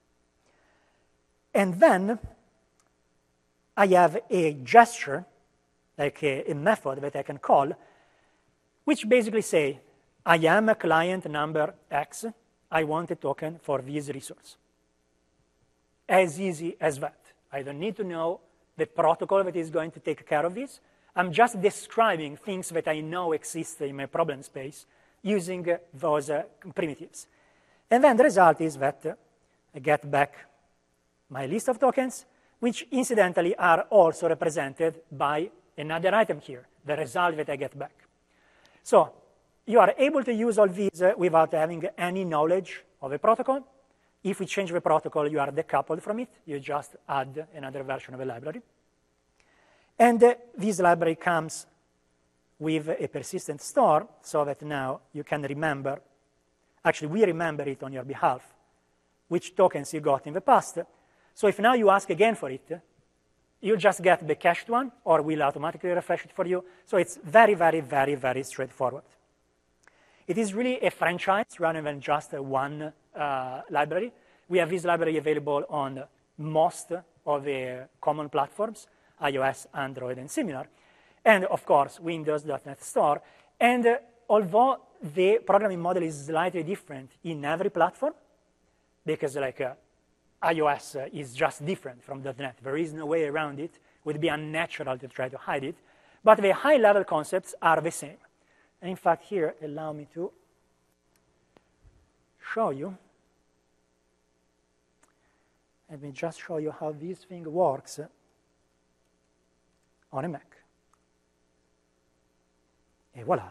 And then I have a gesture, like a, a method that I can call, which basically say, I am a client number X, I want a token for this resource. As easy as that. I don't need to know the protocol that is going to take care of this. I'm just describing things that I know exist in my problem space using uh, those uh, primitives. And then the result is that uh, I get back my list of tokens, which incidentally are also represented by another item here, the result that I get back. So you are able to use all these uh, without having any knowledge of a protocol. If we change the protocol, you are decoupled from it. You just add another version of a library. And uh, this library comes with a persistent store so that now you can remember, actually we remember it on your behalf, which tokens you got in the past. So if now you ask again for it, you'll just get the cached one, or we'll automatically refresh it for you. So it's very, very, very, very straightforward. It is really a franchise rather than just one uh, library. We have this library available on most of the common platforms, iOS, Android, and similar. And of course, Windows dot net Store. And uh, although the programming model is slightly different in every platform, because like uh, iOS uh, is just different from dot net, there is no way around it. It would be unnatural to try to hide it. But the high-level concepts are the same. And in fact, here, allow me to show you. Let me just show you how this thing works on a Mac. Et voila.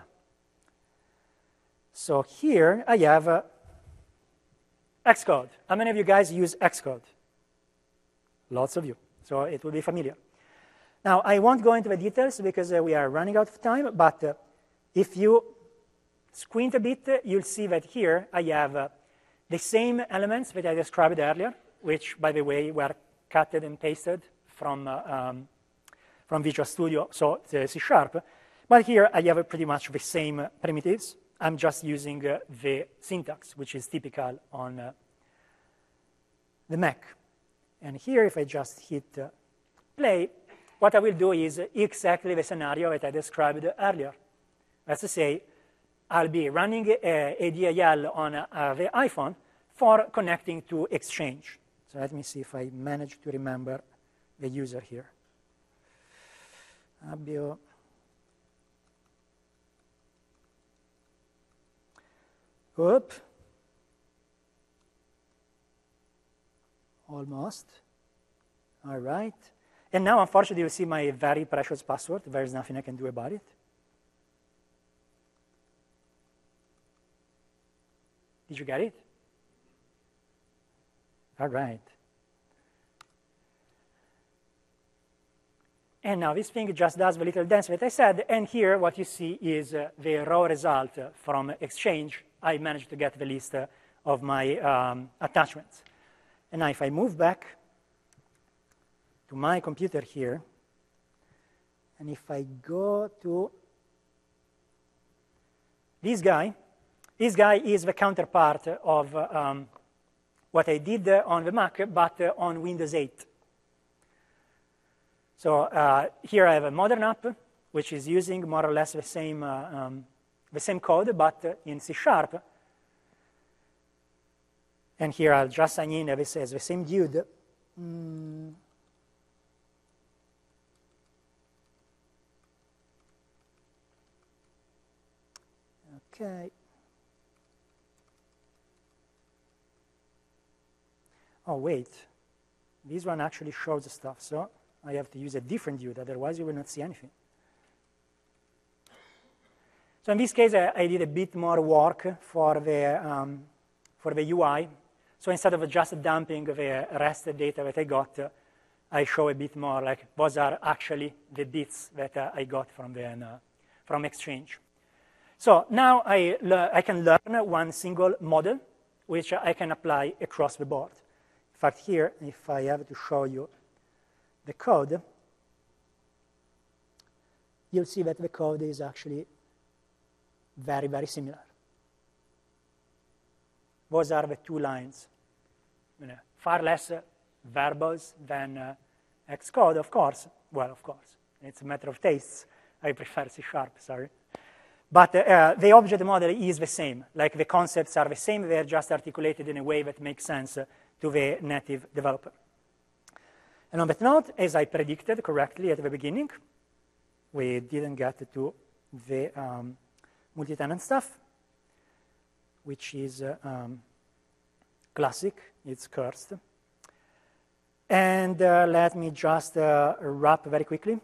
So here I have uh, Xcode. How many of you guys use Xcode? Lots of you. So it will be familiar. Now, I won't go into the details because uh, we are running out of time, but uh, if you squint a bit, uh, you'll see that here I have uh, the same elements that I described earlier, which, by the way, were cut and pasted from, uh, um, from Visual Studio, so the C Sharp. But here I have uh, pretty much the same uh, primitives. I'm just using uh, the syntax, which is typical on uh, the Mac. And here, if I just hit uh, play, what I will do is exactly the scenario that I described earlier. Let's say I'll be running a, a D A L on uh, the iPhone for connecting to Exchange. So let me see if I manage to remember the user here. Abbio Oop. Almost. All right. And now, unfortunately, you see my very precious password. There's nothing I can do about it. Did you get it? All right. And now this thing just does the little dance that I said. And here, what you see is uh, the raw result uh, from Exchange. I managed to get the list uh, of my um, attachments. And now if I move back to my computer here, and if I go to this guy, this guy is the counterpart of uh, um, what I did uh, on the Mac, but uh, on Windows eight. So uh, here I have a modern app, which is using more or less the same, uh, um, the same code, but uh, in C sharp. And here I'll just sign in as the same dude. Mm. Okay. Oh, wait. This one actually shows the stuff, so I have to use a different dude, otherwise you will not see anything. So in this case, I, I did a bit more work for the, um, for the U I. So instead of just dumping the REST data that I got, uh, I show a bit more like those are actually the bits that uh, I got from, the, uh, from Exchange. So now I, I can learn one single model, which I can apply across the board. In fact, here, if I have to show you the code, you'll see that the code is actually very, very similar. Those are the two lines. You know, far less uh, verbose than uh, Xcode, of course. Well, of course. It's a matter of tastes. I prefer C sharp, sorry. But uh, the object model is the same. Like the concepts are the same. They're just articulated in a way that makes sense uh, to the native developer. And on that note, as I predicted correctly at the beginning, we didn't get to the um, multi-tenant stuff, which is uh, um, classic. It's cursed. And uh, let me just uh, wrap very quickly.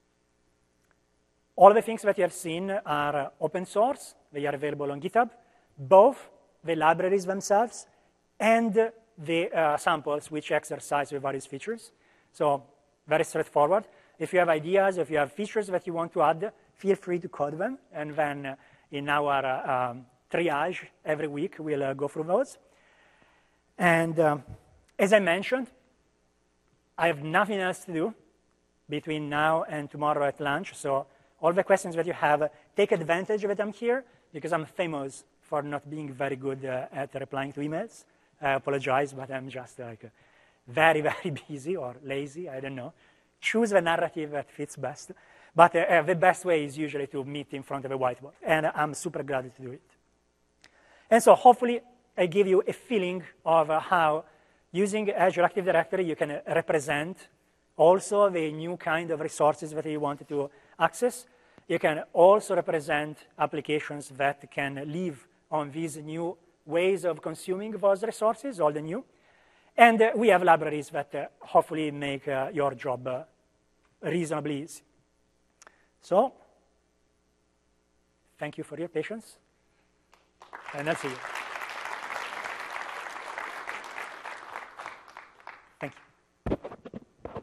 All the things that you have seen are uh, open source. They are available on GitHub, both the libraries themselves and the uh, samples which exercise the various features. So very straightforward. If you have ideas, if you have features that you want to add, feel free to code them. And then uh, in our uh, um, triage every week, we'll uh, go through those. And um, as I mentioned, I have nothing else to do between now and tomorrow at lunch. So all the questions that you have, uh, take advantage of it. I'm here because I'm famous for not being very good uh, at replying to emails. I apologize, but I'm just like uh, very, very busy or lazy. I don't know. Choose the narrative that fits best. But uh, uh, the best way is usually to meet in front of a whiteboard. And I'm super glad to do it. And so hopefully I give you a feeling of uh, how using Azure Active Directory you can uh, represent also the new kind of resources that you want to access. You can also represent applications that can live on these new ways of consuming those resources, all the new. And uh, we have libraries that uh, hopefully make uh, your job uh, reasonably easy. So, thank you for your patience, and I'll see you.